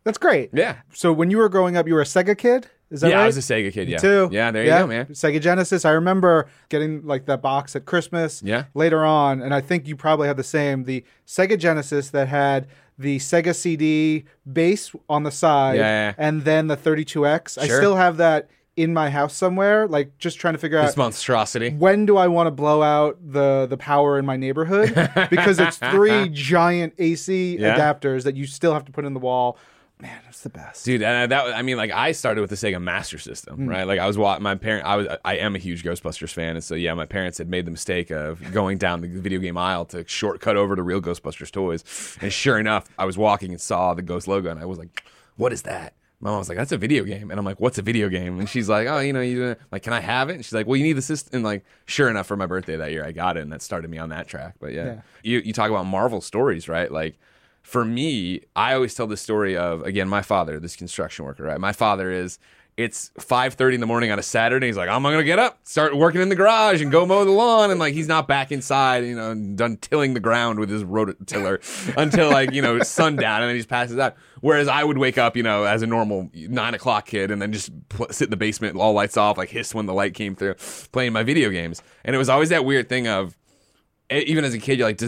That's great. Yeah. So when you were growing up, you were a Sega kid? Is that right? I was a Sega kid, Me yeah. too. Yeah, there you go, man. Sega Genesis. I remember getting like that box at Christmas later on, and I think you probably had the same. The Sega Genesis that had the Sega CD base on the side and then the 32X. I still have that in my house somewhere, like just trying to figure out this monstrosity. When do I want to blow out the power in my neighborhood? Because it's 3 giant AC adapters that you still have to put in the wall. Man, that's the best, dude. And I started with the Sega Master System, right? Like I am a huge Ghostbusters fan, and so my parents had made the mistake of going down the video game aisle to shortcut over to real Ghostbusters toys, and sure enough, I was walking and saw the Ghost logo, and I was like, "What is that?" My mom was like, "That's a video game," and I'm like, "What's a video game?" And she's like, "Oh, you like, can I have it?" And she's like, "Well, you need the system." And like, sure enough, for my birthday that year, I got it, and that started me on that track. But you talk about Marvel stories, right? Like. For me, I always tell the story of, again, my father, this construction worker, right? My father it's 5:30 in the morning on a Saturday. He's like, I'm going to get up, start working in the garage and go mow the lawn. And like, he's not back inside, done tilling the ground with his rototiller until like, sundown, and then he just passes out. Whereas I would wake up, as a normal 9 o'clock kid and then just sit in the basement, all lights off, like hiss when the light came through, playing my video games. And it was always that weird thing of, even as a kid, you're like,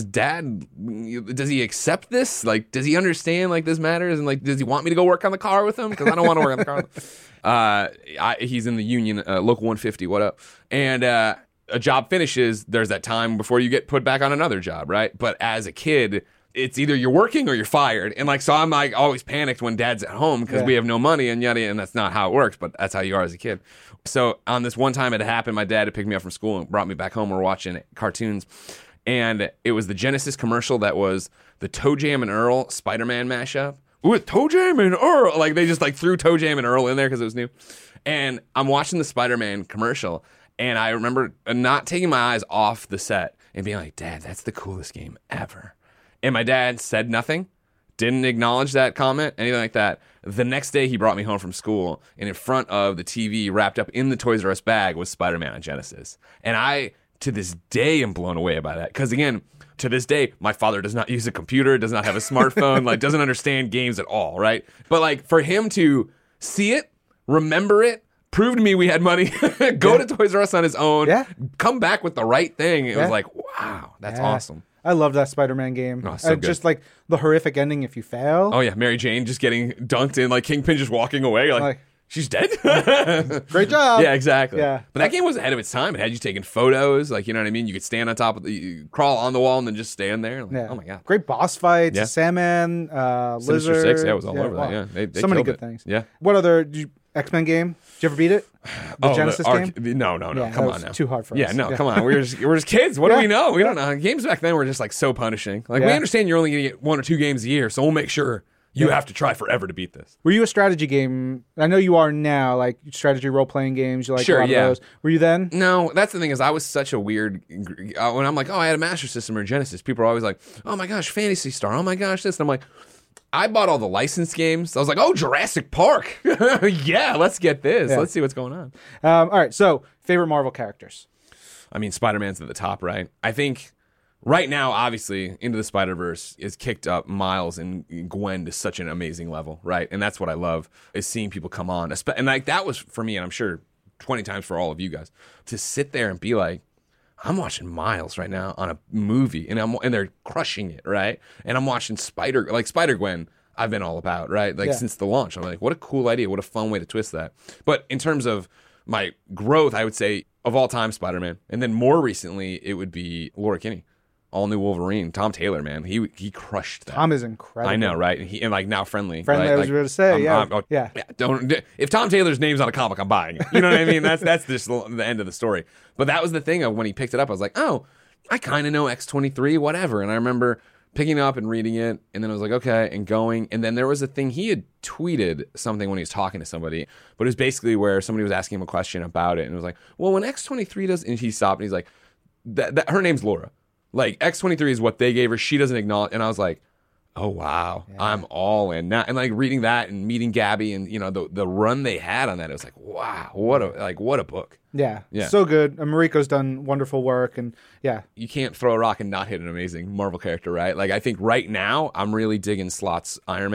does he accept this? Like, does he understand, like, this matters? And, like, does he want me to go work on the car with him? Because I don't want to work on the car with him. He's in the union, Local 150, what up? And a job finishes, there's that time before you get put back on another job, right? But as a kid, it's either you're working or you're fired. And, like, so I'm, like, always panicked when dad's at home because we have no money and yada, and that's not how it works, but that's how you are as a kid. So on this one time it happened, my dad had picked me up from school and brought me back home. We're watching cartoons. And it was the Genesis commercial that was the Toe Jam and Earl Spider-Man mashup. With Toe Jam and Earl. Like, they just, like, threw Toe Jam and Earl in there because it was new. And I'm watching the Spider-Man commercial, and I remember not taking my eyes off the set and being like, Dad, that's the coolest game ever. And my dad said nothing, didn't acknowledge that comment, anything like that. The next day, he brought me home from school, and in front of the TV, wrapped up in the Toys R Us bag, was Spider-Man on Genesis. And I... to this day, I'm blown away by that. Because again, to this day, my father does not use a computer, does not have a smartphone, like doesn't understand games at all, right? But like for him to see it, remember it, prove to me we had money, go to Toys R Us on his own, come back with the right thing. It was like, wow, that's awesome. I love that Spider-Man game. Oh, so good. Just like the horrific ending if you fail. Oh yeah, Mary Jane just getting dunked in, like Kingpin just walking away, like she's dead. Great job. Yeah, exactly. Yeah. But that game was ahead of its time. It had you taking photos. Like, you know what I mean? You could stand on top of crawl on the wall and then just stand there. Like, oh my God. Great boss fights. Sandman, Lizard. Sinister Six. Yeah, it was all over that. Yeah. They so many good things. Yeah. What other X-Men game? Did you ever beat it? The Genesis game? No. Yeah, come on now. Too hard for us. Yeah, no, come on. We're just kids. What do we know? We don't know. Games back then were just like so punishing. Like, we understand you're only going to get 1 or 2 games a year, so we'll make sure you have to try forever to beat this. Were you a strategy game? I know you are now, like strategy role-playing games. You like a lot of those. Were you then? No, that's the thing is I was such a weird... when I'm like, I had a Master System or Genesis, people are always like, oh my gosh, Phantasy Star. Oh my gosh, this. And I'm like, I bought all the licensed games. I was like, Jurassic Park. Yeah, let's get this. Yeah. Let's see what's going on. All right, so favorite Marvel characters? I mean, Spider-Man's at the top, right? I think... right now, obviously, Into the Spider-Verse is kicked up Miles and Gwen to such an amazing level, right? And that's what I love, is seeing people come on. And like that was for me, and I'm sure 20 times for all of you guys, to sit there and be like, I'm watching Miles right now on a movie, and they're crushing it, right? And I'm watching Spider-Gwen, I've been all about, right? Like since the launch. I'm like, what a cool idea. What a fun way to twist that. But in terms of my growth, I would say, of all time, Spider-Man. And then more recently, it would be Laura Kinney. All new Wolverine, Tom Taylor, man, he crushed that. Tom is incredible. I know, right? And like now friendly. Friendly, right? I was going to say, yeah. Don't if Tom Taylor's name's on a comic, I'm buying it. You know what I mean? That's just the end of the story. But that was the thing of when he picked it up, I was like, I kind of know X-23, whatever. And I remember picking it up and reading it, and then I was like, okay, and going. And then there was a thing he had tweeted something when he was talking to somebody, but it was basically where somebody was asking him a question about it, and it was like, well, when X-23 does, and he stopped, and he's like, that her name's Laura. Like, X-23 is what they gave her. She doesn't acknowledge. And I was like, oh, wow. Yeah. I'm all in now. And, like, reading that and meeting Gabby and, the run they had on that, it was like, wow, what a book. Yeah. So good. Mariko's done wonderful work. And, yeah. You can't throw a rock and not hit an amazing Marvel character, right? Like, I think right now, I'm really digging Slott's Iron Man.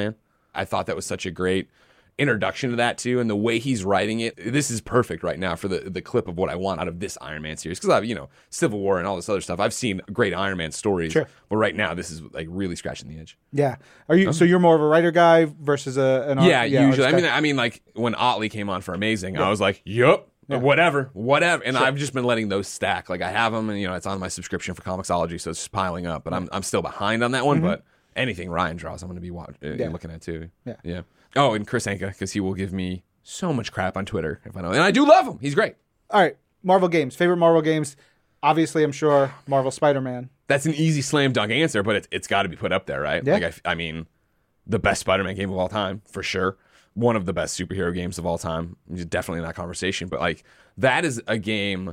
I thought that was such a great introduction to that too, and the way he's writing it, this is perfect right now for the clip of what I want out of this Iron Man series, because I've Civil War and all this other stuff, I've seen great Iron Man stories, Sure. but right now this is like really scratching the edge. Yeah. Are you so you're more of a writer guy versus an Yeah, usually. artist guy? I mean, like when Otley came on for Amazing, I was like, yup. Whatever, and I've just been letting those stack. Like I have them, and it's on my subscription for Comixology, so it's just piling up. But I'm still behind on that one. But anything Ryan draws, I'm going to be looking at too. Yeah. Oh, and Chris Anka, because he will give me so much crap on Twitter if I know, and I do love him. He's great. All right, Marvel games. Favorite Marvel games? Obviously, I'm sure Marvel Spider-Man. That's an easy slam dunk answer, but it's got to be put up there, right? Yeah. Like I mean, the best Spider-Man game of all time for sure. One of the best superhero games of all time. Definitely in that conversation. But like that is a game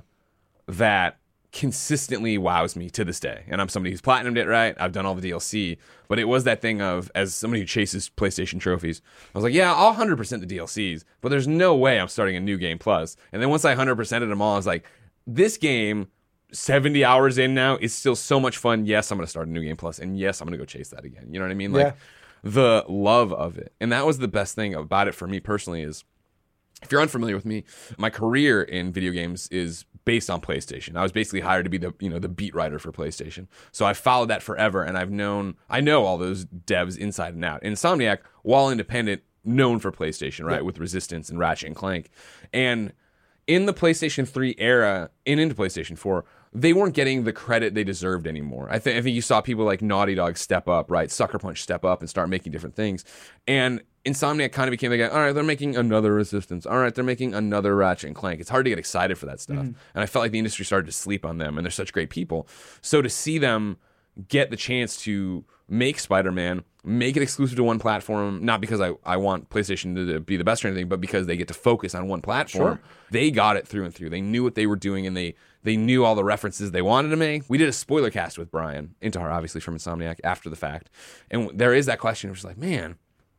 that consistently wows me to this day. And I'm somebody who's platinumed it, right? I've done all the DLC. But it was that thing of, as somebody who chases PlayStation trophies, I was like, yeah, I'll 100% the DLCs, but there's no way I'm starting a new game plus. And then once I 100%ed them all, I was like, this game, 70 hours in now, is still so much fun. Yes, I'm going to start a new game plus. And yes, I'm going to go chase that again. You know what I mean? Like, the love of it. And that was the best thing about it for me personally is, if you're unfamiliar with me, my career in video games is based on PlayStation. I was basically hired to be the beat writer for PlayStation. So I followed that forever, and I know all those devs inside and out. Insomniac, while independent, known for PlayStation, right? With Resistance and Ratchet and Clank. And in the PlayStation 3 era and into PlayStation 4, they weren't getting the credit they deserved anymore. I think you saw people like Naughty Dog step up, right? Sucker Punch step up and start making different things. And Insomniac kind of became like, all right, they're making another Resistance. All right, they're making another Ratchet and Clank. It's hard to get excited for that stuff. And I felt like the industry started to sleep on them, and they're such great people. So to see them get the chance to make Spider-Man, make it exclusive to one platform, not because I want PlayStation to be the best or anything, but because they get to focus on one platform. Sure. They got it through and through. They knew what they were doing, and they knew all the references they wanted to make. We did a spoiler cast with Brian Intihar, obviously from Insomniac, after the fact. And there is that question, which is like, man,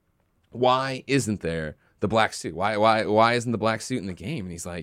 why isn't there the black suit? Why isn't the black suit in the game? And he's like,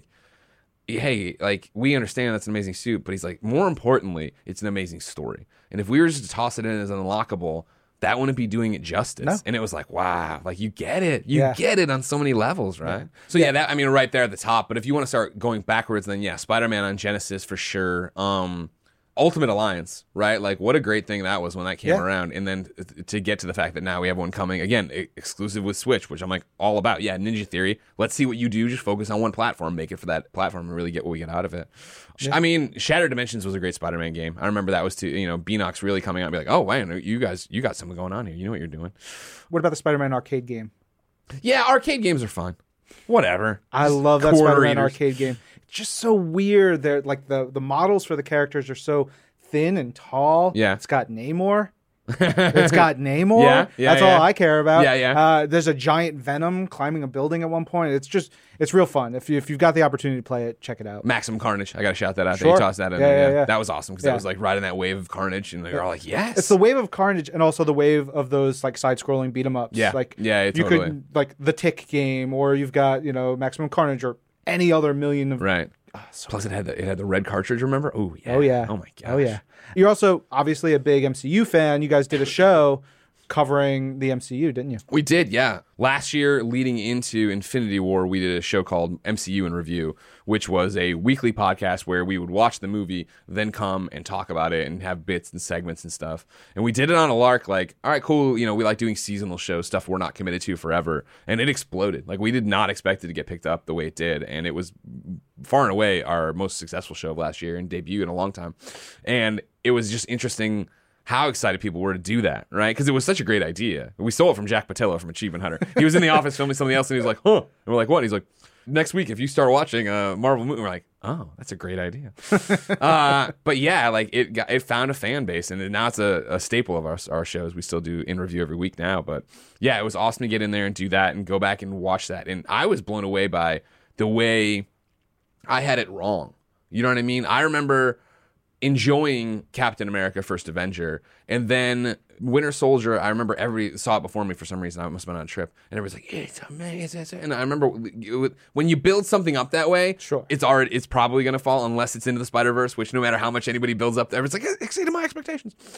hey, like, we understand that's an amazing suit, but he's like, more importantly, it's an amazing story. And if we were just to toss it in as unlockable, that wouldn't be doing it justice. No. And it was like, wow, like you get it. You get it on so many levels, right? Yeah. So that, I mean, right there at the top. But if you want to start going backwards, then yeah, Spider-Man on Genesis for sure. Ultimate Alliance, right? Like what a great thing that was when that came around. And then to get to the fact that now we have one coming, again, exclusive with Switch, which I'm like all about. Yeah, Ninja Theory. Let's see what you do. Just focus on one platform, make it for that platform and really get what we get out of it. Yeah. I mean, Shattered Dimensions was a great Spider-Man game. I remember that was too, Beanox really coming out and be like, oh, wow, you guys, you got something going on here. You know what you're doing. What about the Spider-Man arcade game? Yeah, arcade games are fun. Whatever. I love that Spider-Man arcade game. Just so weird. They're like the models for the characters are so thin and tall. Yeah. It's got Namor. Yeah, that's all I care about. Yeah. There's a giant Venom climbing a building at one point. It's real fun. If you've got the opportunity to play it, check it out. Maximum Carnage. I got to shout that out. Sure. They tossed that in there. Yeah. That was awesome because that was like riding that wave of Carnage, and they were all like, yes. It's the wave of Carnage and also the wave of those like side-scrolling beat 'em ups. Yeah. You totally. could like the Tick game, or you've got Maximum Carnage or any other million of right. Plus, it had the red cartridge. Remember? Oh yeah. Oh yeah. Oh my gosh. Oh yeah. You're also obviously a big MCU fan. You guys did a show covering the MCU, didn't you? We did, yeah. Last year, leading into Infinity War, we did a show called MCU in Review, which was a weekly podcast where we would watch the movie, then come and talk about it and have bits and segments and stuff. And we did it on a lark, like, all right, cool. We like doing seasonal shows, stuff we're not committed to forever. And it exploded. Like, we did not expect it to get picked up the way it did. And it was far and away our most successful show of last year and debut in a long time. And it was just interesting how excited people were to do that, right? Because it was such a great idea. We stole it from Jack Patillo from Achievement Hunter. He was in the office filming something else, and he was like, huh. And we're like, what? And he's like, next week, if you start watching a Marvel movie, we're like, oh, that's a great idea. But yeah, like it found a fan base, and now it's a staple of our shows. We still do in review every week now. But yeah, it was awesome to get in there and do that and go back and watch that. And I was blown away by the way I had it wrong. You know what I mean? I remember enjoying Captain America First Avenger, and then Winter Soldier, I remember everybody saw it before me for some reason. I must have been on a trip, and everybody's like, it's amazing. And I remember when you build something up that way, sure, it's probably going to fall unless it's into the Spider-Verse, which no matter how much anybody builds up there, it's like, it exceeded my expectations.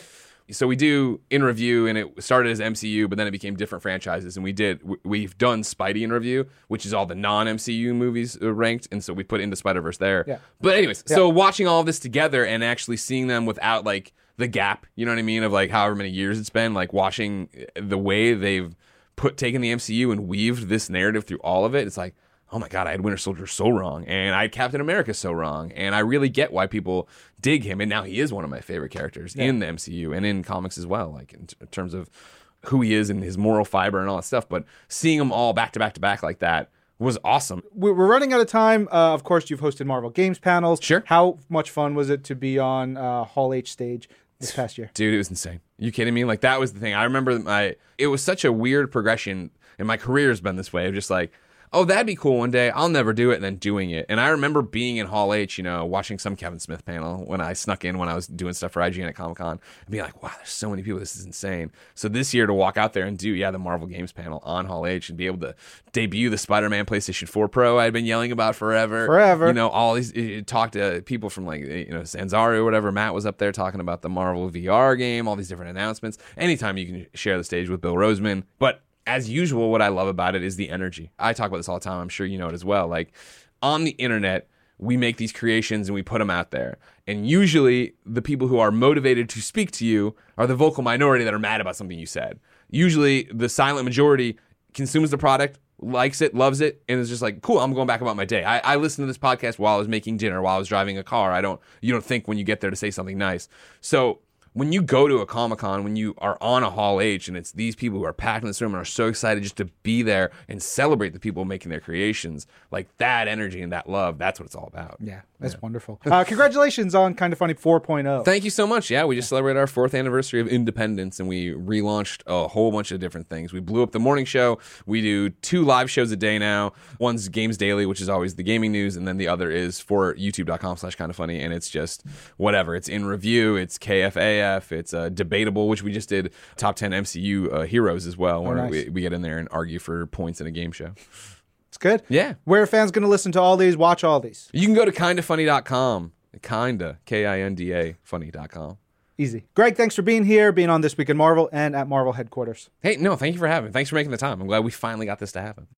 So we do in review, and it started as MCU, but then it became different franchises. And we've done Spidey in review, which is all the non-MCU movies ranked, and so we put Into Spider-Verse there. Yeah. But anyways, so watching all of this together and actually seeing them without like the gap, you know what I mean, of like however many years it's been, like watching the way they've taken the MCU and weaved this narrative through all of it, it's like, oh my God, I had Winter Soldier so wrong, and I had Captain America so wrong, and I really get why people dig him, and now he is one of my favorite characters in the MCU and in comics as well, like in terms of who he is and his moral fiber and all that stuff. But seeing them all back to back to back like that was awesome. We're running out of time. Of course, you've hosted Marvel Games panels. Sure. How much fun was it to be on Hall H stage this past year? Dude, it was insane. You kidding me? Like, that was the thing. I remember it was such a weird progression, and my career has been this way of just like, oh, that'd be cool one day. I'll never do it, and then doing it. And I remember being in Hall H, watching some Kevin Smith panel when I snuck in when I was doing stuff for IGN at Comic-Con and being like, wow, there's so many people. This is insane. So this year to walk out there and do, the Marvel Games panel on Hall H and be able to debut the Spider-Man PlayStation 4 Pro I'd been yelling about forever. All these, talk to people from like, Sanzari or whatever. Matt was up there talking about the Marvel VR game, all these different announcements. Anytime you can share the stage with Bill Roseman. But as usual, what I love about it is the energy. I talk about this all the time. I'm sure you know it as well. Like, on the internet, we make these creations and we put them out there. And usually, the people who are motivated to speak to you are the vocal minority that are mad about something you said. Usually, the silent majority consumes the product, likes it, loves it, and is just like, cool, I'm going back about my day. I listened to this podcast while I was making dinner, while I was driving a car. You don't think when you get there to say something nice. So when you go to a Comic-Con, when you are on a Hall H, and it's these people who are packed in this room and are so excited just to be there and celebrate the people making their creations, like that energy and that love, that's what it's all about. Yeah, that's wonderful. Congratulations on Kind of Funny 4.0. Thank you so much. Yeah, we just celebrated our 4th anniversary of independence, and we relaunched a whole bunch of different things. We blew up the morning show. We do 2 live shows a day now. One's Games Daily, which is always the gaming news, and then the other is for youtube.com/kindoffunny, and it's just whatever. It's in review, it's KFAF, it's debatable, which we just did top 10 MCU heroes as well, where we get in there and argue for points in a game show. It's good. Yeah. Where are fans going to listen to all these, watch all these? You can go to kindoffunny.com. Kinda, funny.com. Easy. Greg, thanks for being here, being on This Week in Marvel and at Marvel headquarters. Hey, no, thank you for having me. Thanks for making the time. I'm glad we finally got this to happen.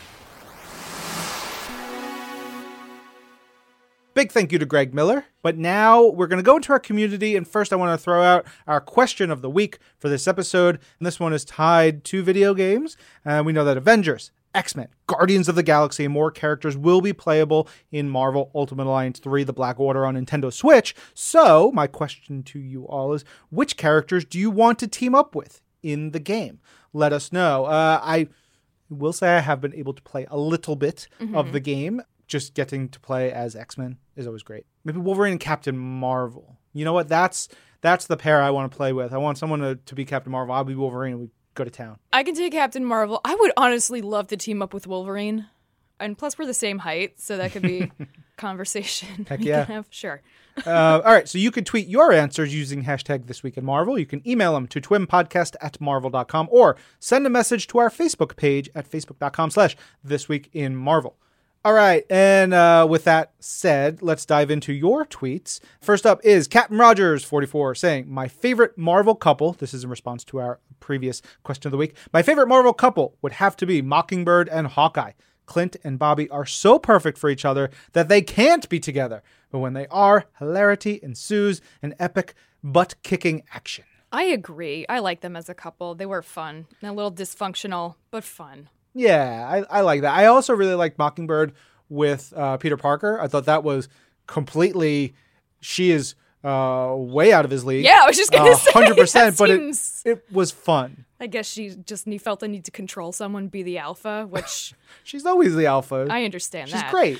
Big thank you to Greg Miller. But now we're going to go into our community. And first, I want to throw out our question of the week for this episode. And this one is tied to video games. We know that Avengers, X-Men, Guardians of the Galaxy, and more characters will be playable in Marvel Ultimate Alliance 3, The Black Order on Nintendo Switch. So my question to you all is, which characters do you want to team up with in the game? Let us know. I will say I have been able to play a little bit of the game. Just getting to play as X-Men is always great. Maybe Wolverine and Captain Marvel. You know what? That's the pair I want to play with. I want someone to be Captain Marvel. I'll be Wolverine and we go to town. I can take Captain Marvel. I would honestly love to team up with Wolverine. And plus, we're the same height, so that could be conversation. Heck yeah. Sure. All right, so you can tweet your answers using hashtag #ThisWeekInMarvel. You can email them to twimpodcast@marvel.com or send a message to our Facebook page at facebook.com/thisweekinmarvel. All right, and with that said, let's dive into your tweets. First up is Captain Rogers 44 saying, my favorite Marvel couple, this is in response to our previous question of the week, my favorite Marvel couple would have to be Mockingbird and Hawkeye. Clint and Bobby are so perfect for each other that they can't be together. But when they are, hilarity ensues and epic butt-kicking action. I agree. I like them as a couple. They were fun. A little dysfunctional, but fun. Yeah, I like that. I also really liked Mockingbird with Peter Parker. I thought that was completely, she is way out of his league. Yeah, I was just going to say 100%, but it was fun. I guess she just felt the need to control someone, be the alpha, which... She's always the alpha. I understand She's that. She's great.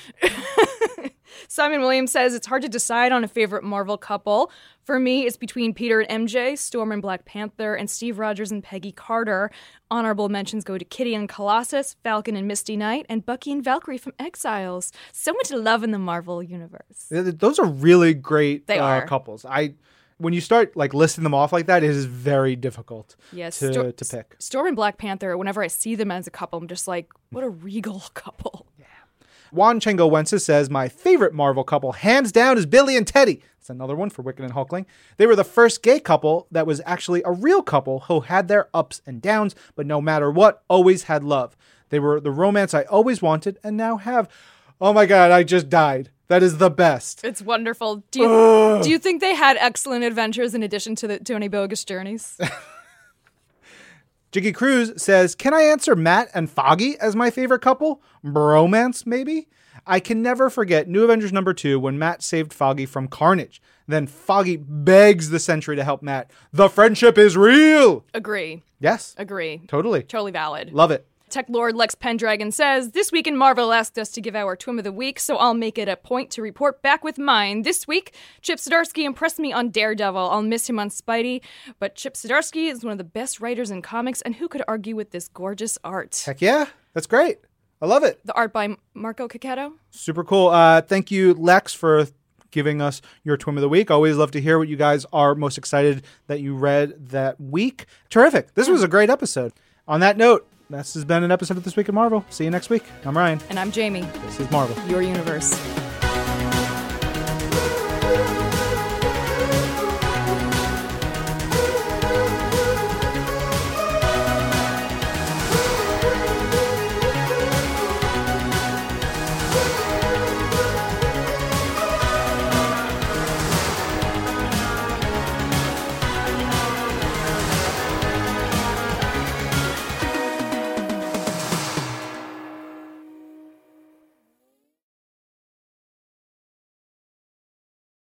Simon Williams says, it's hard to decide on a favorite Marvel couple. For me, it's between Peter and MJ, Storm and Black Panther, and Steve Rogers and Peggy Carter. Honorable mentions go to Kitty and Colossus, Falcon and Misty Knight, and Bucky and Valkyrie from Exiles. So much love in the Marvel universe. Those are really great couples. When you start listing them off like that, it is very difficult to pick. Storm and Black Panther, whenever I see them as a couple, I'm just like, what a regal couple. Yeah. Juan Chengo Wences says, my favorite Marvel couple, hands down, is Billy and Teddy. That's another one for Wiccan and Hulkling. They were the first gay couple that was actually a real couple who had their ups and downs, but no matter what, always had love. They were the romance I always wanted and now have. Oh my God, I just died. That is the best. It's wonderful. Do you think they had excellent adventures in addition to the Tony Bogus journeys? Jiggy Cruz says, can I answer Matt and Foggy as my favorite couple? Bromance, maybe? I can never forget New Avengers #2 when Matt saved Foggy from Carnage. Then Foggy begs the Sentry to help Matt. The friendship is real! Agree. Yes. Agree. Totally. Totally valid. Love it. Tech Lord Lex Pendragon says, this week in Marvel asked us to give our Twim of the Week, so I'll make it a point to report back with mine. This week, Chip Zdarsky impressed me on Daredevil. I'll miss him on Spidey, but Chip Zdarsky is one of the best writers in comics, and who could argue with this gorgeous art? Heck yeah. That's great. I love it. The art by Marco Cacchetto. Super cool. Thank you, Lex, for giving us your Twim of the Week. Always love to hear what you guys are most excited that you read that week. Terrific. This was a great episode. On that note, this has been an episode of This Week in Marvel. See you next week. I'm Ryan. And I'm Jamie. This is Marvel. Your universe.